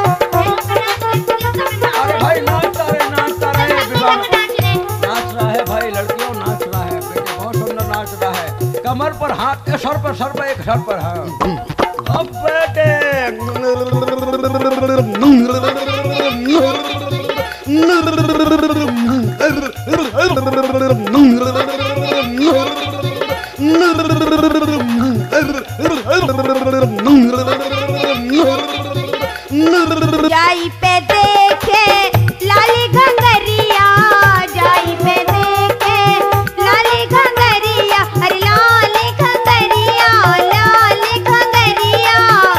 अरे भाई नाचता रहे नाच रहा है भाई, लड़कियों नाच रहा है बेटे, बहुत सुंदर नाच रहा है। कमर पर हाथ के सर पर एक सर पर हाँ। अब बेटे जाई पे देखे लाली घंगरिया, जाई पे देखे लाली घंगरिया, अरे लाली घंगरिया लाली घंगरिया।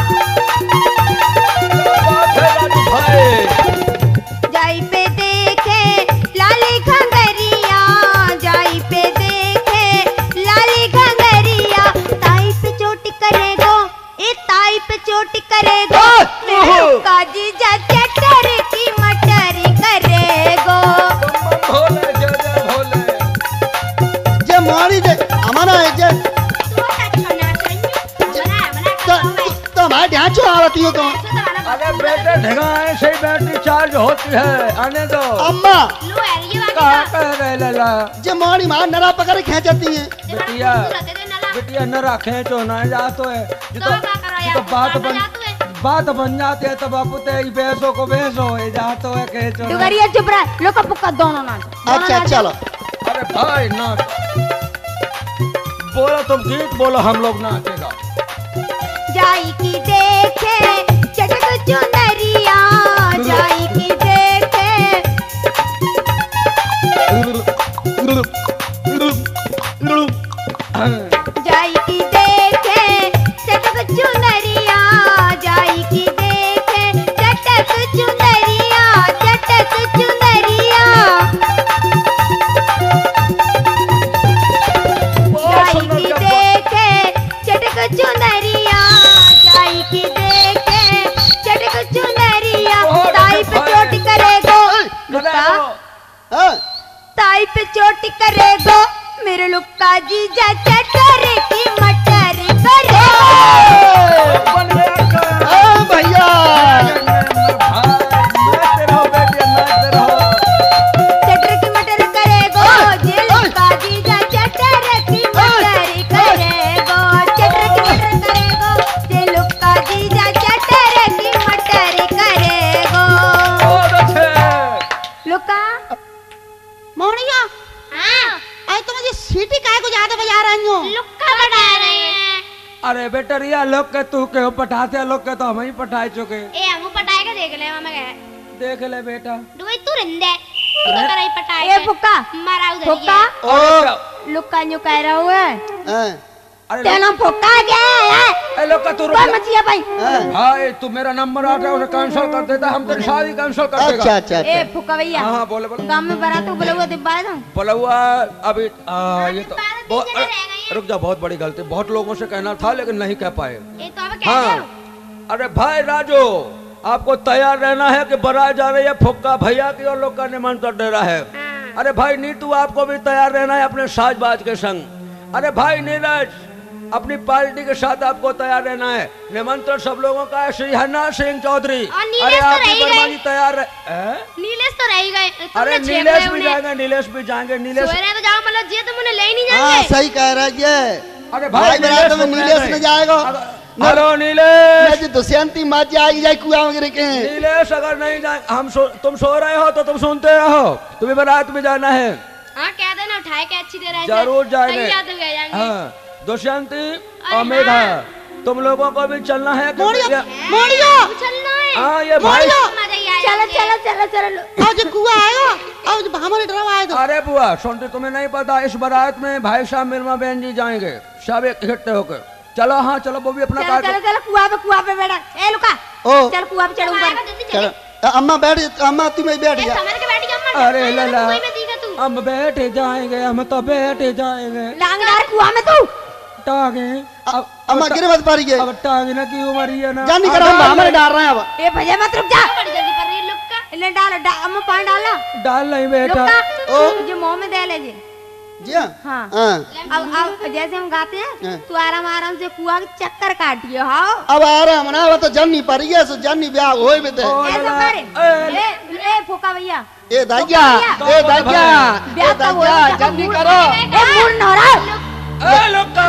बात है राजू भाई। जाई पे देखे लाली घंगरिया, जाई पे देखे लाली घंगरिया, ताई पे चोटी करेगो, ए ताई पे चोटी करेगो, काजी जा चटर की मटर करेगो। भोले जय भोले। जे मारी जे हमारा है जे तो हमारे ध्यान चो आवती हो तो। अरे बेटे ढगा है सही बैटरी चार्ज होती है आने दो। अम्मा कहाँ कह गए लला जे मारी मार नरा पकड़ खींचती है। बेटिया बेटिया न रखे तो न जा तो है तो का करो यार, बात बन जाते है तो बापू ते ई बेसो को बेसो है जा तो है के चो डुगरिया चुप रह, लुका पुक्का दोनों नाचो। अच्छा चलो। अरे भाई ना बोलो तुम गीत बोलो हम लोग नाचेगा। जाई की देखे चटक चुनरिया, जाई की देखे जाई की देखे चटक चुनरिया, जाई की देखे चटक चुनरिया, चटक चुनरिया। जाई की देखे चटक चुनरिया, जाई की देखे चटक चुनरिया। ताई पे चोट करेगो लुक्का, हाँ ताई पे चोट करेगो मेरे लुक्का जीजा चटर की मटर करेगो। बन गया का हाँ भैया नाचते रहो बेटिया नाचते रहो। चटर की मटर करेगो, जे लुक्का जीजा चटर की मटर करेगो, चटर की मटर करेगो, जे लुक्का जीजा चटर की मटर करेगो। बहुत अच्छे। लुक्का मोनिया हाँ, अरे तुम मुझे सीटी काय को ज्यादा बजा रही हो? लुक्का बना रहे हैं। अरे बेटा रिया लोग के तू के पटाते हैं, लोग के तो हम ही पटाए चुके। ए हमू पटाएगा देख ले मामा कहे। देख ले बेटा। दुई तू रिंदे। तू तो कराई पटाए। ए फुक्का, मारा उधर। फुक्का ओ लुक्का न्यू कह रहा हुआ है हाँ अरे तेना फुक्का गया है ए लोग का तू रुक कोई जा। मचिया भाई। हाँ भाई तू मेरा नंबर आता है उसे कैंसिल कर देता, हम तेरी शादी कैंसिल कर देगा। अच्छा अच्छा ए अच्छा फुक्का भैया, हाँ हाँ बोले बोले गांव में बारात को बोला हुआ दिब्बा है ना। बोला हुआ अभी ये तो बारह बहुत दिन रह गए हैं। रुक जा, बहुत बड़ी गलती, बहुत लोगों से कहना था लेकिन नहीं कह पाए। ये तो अब कह हाँ दो। अरे भाई राजू आपको तैयार रहना है कि बारात जा रही है फुक्का भैया की और लोग का निमंत्रण दे रहा है। हाँ। अरे भाई नीतू आपको भी तैयार रहना है अपने साजबाज के संग। अरे भाई नीरज अपनी पार्टी के साथ आपको तैयार रहना है। निमंत्रण सब लोगों का है। श्री हरनाथ सिंह चौधरी, और नीलेश अरे तो आपकी रह ही बर्मा गए। जी तैयार है। नीलेश तो रह ही गए। अरे तुमने छेड़ नीलेश रहे भी उन्हें। जाएंगे, नीलेश भी जाएंगे, नीलेश। सोए रहे तो जाओ, मतलब जे तुम उन्हें ले ही नहीं हाँ जाएंगे। सही कह रहा है ये। अरे भाई बारात में नीलेश न जाएगा। हेलो नीलेश। मैं दुष्यंती माँ जाएगी जाए कुआ वगैरह के। नीलेश अगर नहीं जाए तुम सो रहे हो तो तुम सुनते रहो, तुम्हें बारात में जाना है। हाँ कह देना उठाए के अच्छी तरह से। जरूर जाएंगे। सही याद हो गया जाएंगे। हाँ दुष्यंती और मेघा तुम लोगों को भी चलना है कि मोड़ियो ये- मोड़ियो तू चलना है। हाँ ये भाई। मजा ही आएगा। चलो चलो चलो चलो आज कुआ आएगा आज हमारे ड्रामा आए तो। अरे बुआ सुनते तुम्हें नहीं पता इस बारात में भाई साहब मिर्मा बहन जी जाएंगे सब इकट्ठे होकर। चलो हाँ चलो वो भी अपना चलो कार्य। चलो चलो कुआ पे बैठा। ए लुका ओ चल कुआ पे चढ़ ऊपर। चलो अम्मा बैठ, अम्मा तुम्हें बैठ जा। समझ के बैठ गया अम्मा। अरे लला कोई में दीगा तू। हम बैठे जाएंगे, हम तो बैठे जाएंगे। लांग डाल कुआ में तू। टांगे अब अम्मा गिरे मत पारी के। अब टांगे ना की उम्र है ना। जानी कर हम हमारे डाल रहे हैं अब। ए भैया मत रुक जा। बड़ी जल्दी कर रही है लुक्का। इन्हें अम्मा पानी डाला डाल नहीं बेटा। लुक्का ओ। तुझे मुंह में दे ले जी। जी हाँ हाँ हाँ अब जैसे हम गाते हैं हाँ। तू आराम आराम से कुआ के चक्कर काटिए। हाँ अब आ रहा मना वो तो जानी पारी है सो जानी ब्याह होए में ते। ओ ऐसा लला, कर। ए फूका भैया ए दाइया ए दाइया ए दाइया जल्दी करो। ए मुड़ नौरा। ए लुक्का।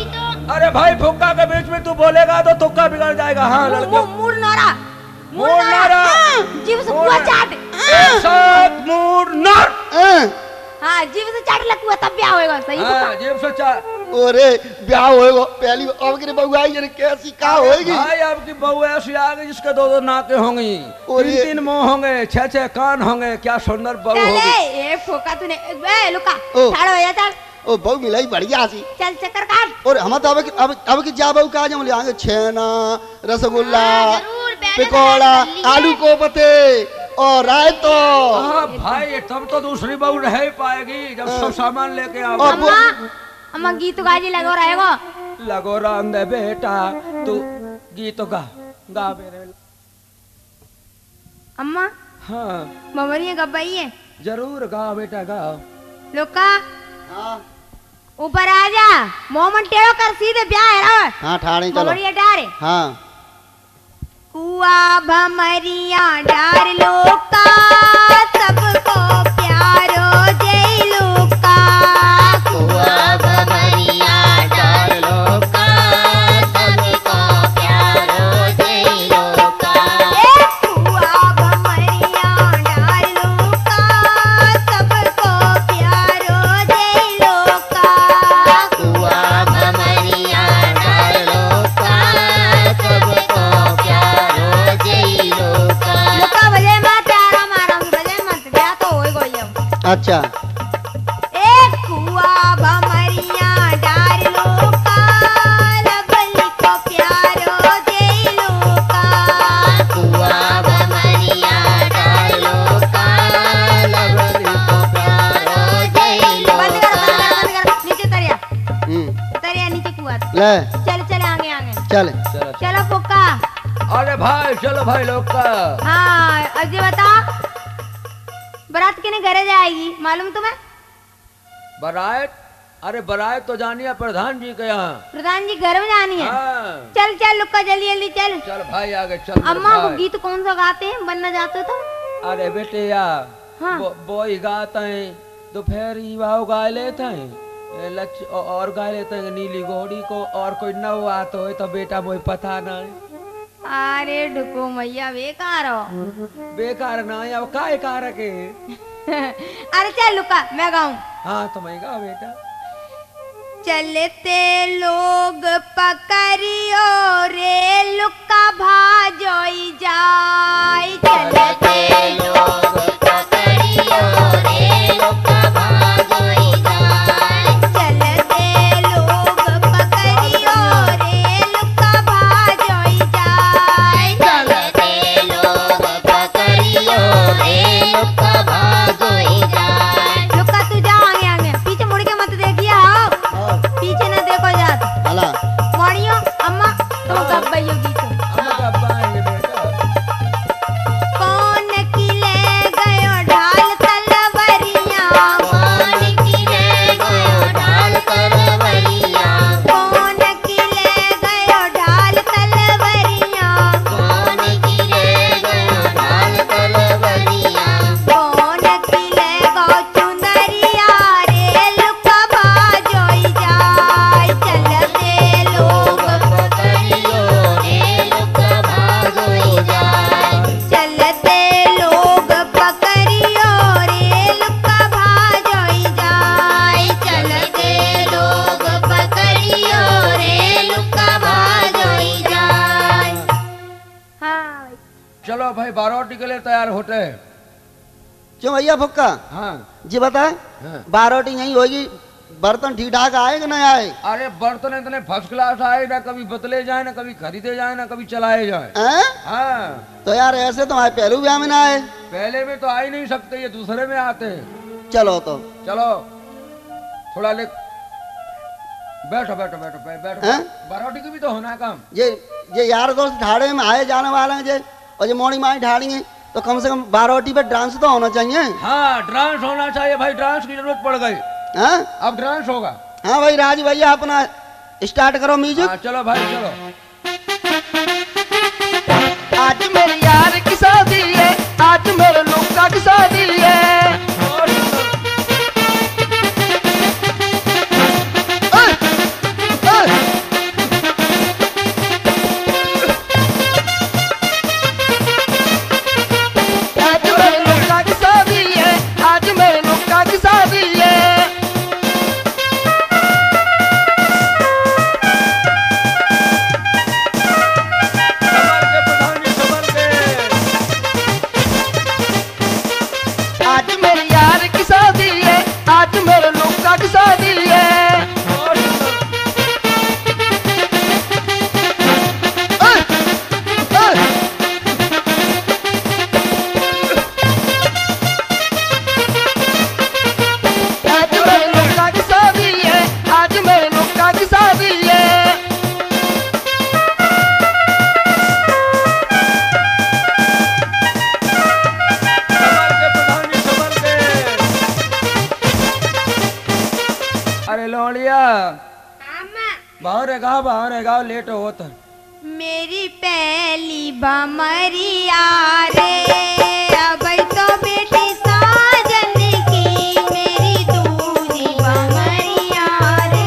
अरे भाई फुक्का के बीच में तू बोलेगा तो तुक्का बिगड़ जाएगा। हाँ लड़के मुड़ नौरा। मुड़ नौरा। जीव से कुआ चाट। एक साथ मुड़ नर। हाँ जीव से चाट ले कुआ तब ब्याह होएगा। सही हाँ जेब से चार। ओरे ब्याह होएगा पहली अब के बहू आई जरे कैसी का होएगी। भाई आपकी बहू ऐसी आ गई जिसके दो दो नाके होंगी, और ये- 3 मुंह होंगे, 6 कान होंगे। क्या सुंदर बहू होगी। चले ए फूका तूने ए लुका ओ। ठाड़ हो जा चल ओ बहू मिलाई बढ़िया सी। चल चक्कर काट। और हम तो अब की जा बहू का जम ले आगे छेना रसगुल्ला हाँ, जरूर, पहले पकौड़ा तो कर लीजिए। आलू कोपते और रायतो। हाँ भाई तब तो दूसरी बहू रह ही पाएगी जब सब सामान लेके आओ। और अम्मा अम्मा गीत गाजी लगो रहेगा। लगो रंग बेटा तू गीत गा मेरे। अम्मा हाँ ममरिया गब्बाई है जरूर गा बेटा गा। लुका हाँ ऊपर आ जा। मोमन टेढ़ो कर सीधे ब्याह है रहा। हाँ ठाणे चलो। ममरिया डारे हाँ कुआ भमरिया डार लोका सबको प्यारो जय लोका। कुआ भमरिया डार अच्छा एक कुआ भमरिया डार लो का लबली को प्यारो दे लो का कुआ भमरिया डालो का लवली को प्यारो जैलो बंद कर नीचे तरिया नीचे कुआ ले चल चल आगे आगे चल चलो फुक्का अरे भाई चलो भाई लोग का। हाँ अजय बता बारात किने घरे जाएगी मालूम तुम्हें? बारात? अरे बारात तो जानी है प्रधान जी के यहाँ। प्रधान जी घर में जानी है। हाँ। चल चल लुक्का जल्दी जल्दी चल। चल भाई आगे चल। अम्मा वो भाई। गीत कौन सा गाते हैं बनना जाते हो तुम? अरे बेटे यार हाँ। बोई गाते हैं दोपहर वाव गा लेते हैं लक्ष्य और गा लेते हैं नीली घोड़ी को और कोई नव आता हो तो बेटा मोई पता नहीं। अरे ढुको मैया बेकार हो। बेकार ना अब काय कारक है। अरे चल लुक्का मैं गाऊं। हाँ तो मैं गा बेटा। चलते लोग पकड़ियो रे लुक्का भाजोई जाए चलते लोग पकड़ियो रे लुक्का भागोई जाए चलते लोग पकड़ियो रे लुक्का भाजोई जाए चलते लोग पकड़ियो रे लुक्का भागोई जाए लुक्का तू जा आगे आगे पीछे मुड़ के मत देखिए आओ पीछे न देखो जात अला मोड़ियो अम्मा तुम कब भैया गीत हम कब आएंगे बेटा। कौन किले गयो ढाल तलवरिया कौन किले गयो ढाल तलवरिया कौन किले गयो ढाल तलवरिया कौन किले गयो ढाल तलवरिया कौन किले गो चुनरिया रे लुका भाजोई जाय चलते लोग पकड़ियो रे लुक्का भागोई जाए चलते लोग पकड़ियो रे लुका भाजोई जाय चलते लोग पकड़ियो रे लुक्का भागोई जाए हाँ चलो भाई बारोटी के लिए तैयार होते हैं। क्यों भैया फुक्का हाँ जी बता हाँ। बारोटी यही होगी बर्तन ठीक ठाक आए कि नहीं आए? अरे बर्तन इतने फर्स्ट क्लास आए ना कभी बदले जाए ना कभी खरीदे जाए ना कभी चलाए जाए। हैं? हाँ तो यार ऐसे तो हमारे पहलू ब्याह में ना आए। पहले में तो आ ही नहीं सकते ये दूसरे में आते हैं। चलो तो चलो थोड़ा ले बैठो बैठो बैठो बैठो हैं? बारोटी की भी तो होना है काम। ये यार दोस्त ठाड़े में आए जाने वाले हैं जे और ये मोड़ी माई ठाड़ी हैं तो कम से कम बारोटी पे डांस तो होना चाहिए। हाँ डांस होना चाहिए भाई डांस की जरूरत पड़ गई। हाँ अब डांस होगा। हाँ भाई राज भैया अपना स्टार्ट करो म्यूजिक। हाँ चलो भाई चलो। आज मेरे यार की शादी है आज मेरे लुक्का की शादी है। ओए, ओए। आज मेरे लुक्का की शादी है आज मेरे लुक्का की शादी है। संभल के प्रधान जी संभल के। आज मेरे यार की शादी है आज मेरे लुक्का की शादी है। ओए, ओए। आज मेरे लुक्का की शादी है आज मेरे लुक्का की शादी है। संभल के प्रधान जी संभल के। अरे लोलिया बाहर है गाँव लेट होता। मेरी पहली भमरिया रे अब तो बेटी साजन की मेरी दूजी भमरिया रे।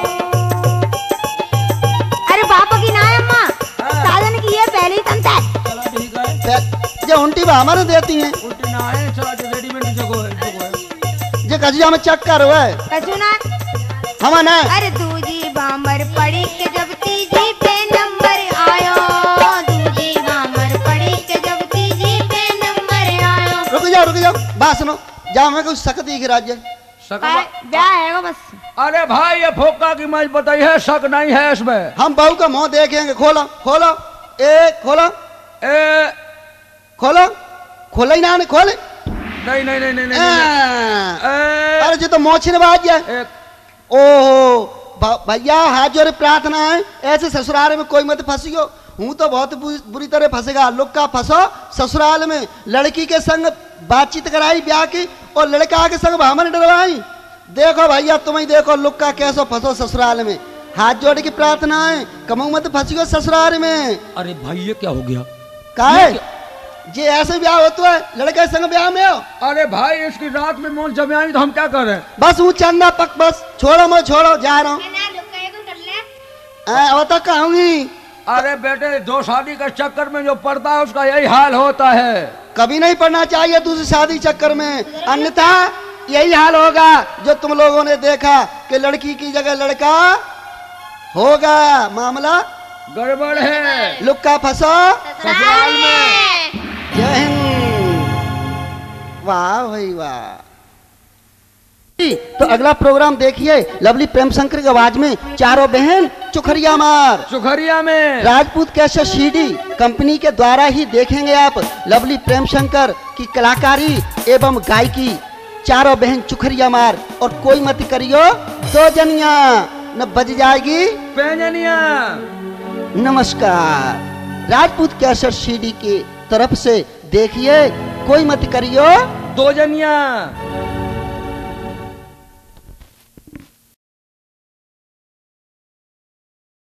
अरे बापा की ना है अम्मा साजन की ये पहली तंत है। चलो ठीक है। ये उल्टी हमारे देती हैं उल्टी ना है चलो जो रेडीमेड जगह है। ये कजिया में चक्कर हुआ है कछु ना हम ना। अरे दूजी भामर पड़ी के जब तीजी पे नंबर आयो दूजी भामर पड़ी के जब तीजी पे नंबर आयो। रुक जाओ बात सुनो जा मैं कुछ शक दिख राज्य सकवा ब्याह है वो बस। अरे भाई ये फोका की मज बताई है, शक नहीं है इसमें। हम बहू का मुंह देखेंगे। खोलो खोलो खोलो ए खोलो खोलो ही ना नहीं खोले। नहीं नहीं नहीं नहीं नहीं, नहीं। अरे जी तो मोछने बाज जाए। ए, ओहो भैया हाथ जोड़े प्रार्थना है, ऐसे ससुराल में कोई मत फंसियो। हूँ तो बहुत बुरी तरह फंसेगा। लुक्का फंसो ससुराल में। लड़की के संग बातचीत कराई ब्याह की और लड़का के संग भामन डरवाई। देखो भैया तुम ही देखो लुक्का कैसो फंसो ससुराल में। हाथ जोड़ की प्रार्थना है, कमऊ मत फंसियो ससुराल में। अरे भाई ये क्या हो गया? काहे जे ऐसे ब्याह होता है लड़के संग ब्याह में हो। अरे भाई इसकी रात में मौत जब आई तो हम क्या करें? बस वो चंदा पक बस छोड़ो मैं छोड़ो जा रहा हूँ। अब तक कहूंगी। अरे बेटे दो शादी के चक्कर में जो पड़ता है उसका यही हाल होता है। कभी नहीं पढ़ना चाहिए दूसरी शादी चक्कर में, अन्यथा यही हाल होगा जो तुम लोगों ने देखा कि लड़की की जगह लड़का होगा। मामला गड़बड़ है। लुक्का फंसो ससुराल में। जय हिंद। वाह भाई वाह। तो अगला प्रोग्राम देखिए लवली प्रेम शंकर की आवाज में चारों बहन चुखरिया मार। चुखरिया में राजपूत कैसेट सीडी कंपनी के द्वारा ही देखेंगे आप लवली प्रेम शंकर की कलाकारी एवं गायकी। चारों बहन चुखरिया मार और कोई मत करियो दो जनिया न बज जाएगी पैंजनिया। नमस्कार। राजपूत कैसेट सीडी की तरफ से देखिए कोई मत करियो दो जनिया।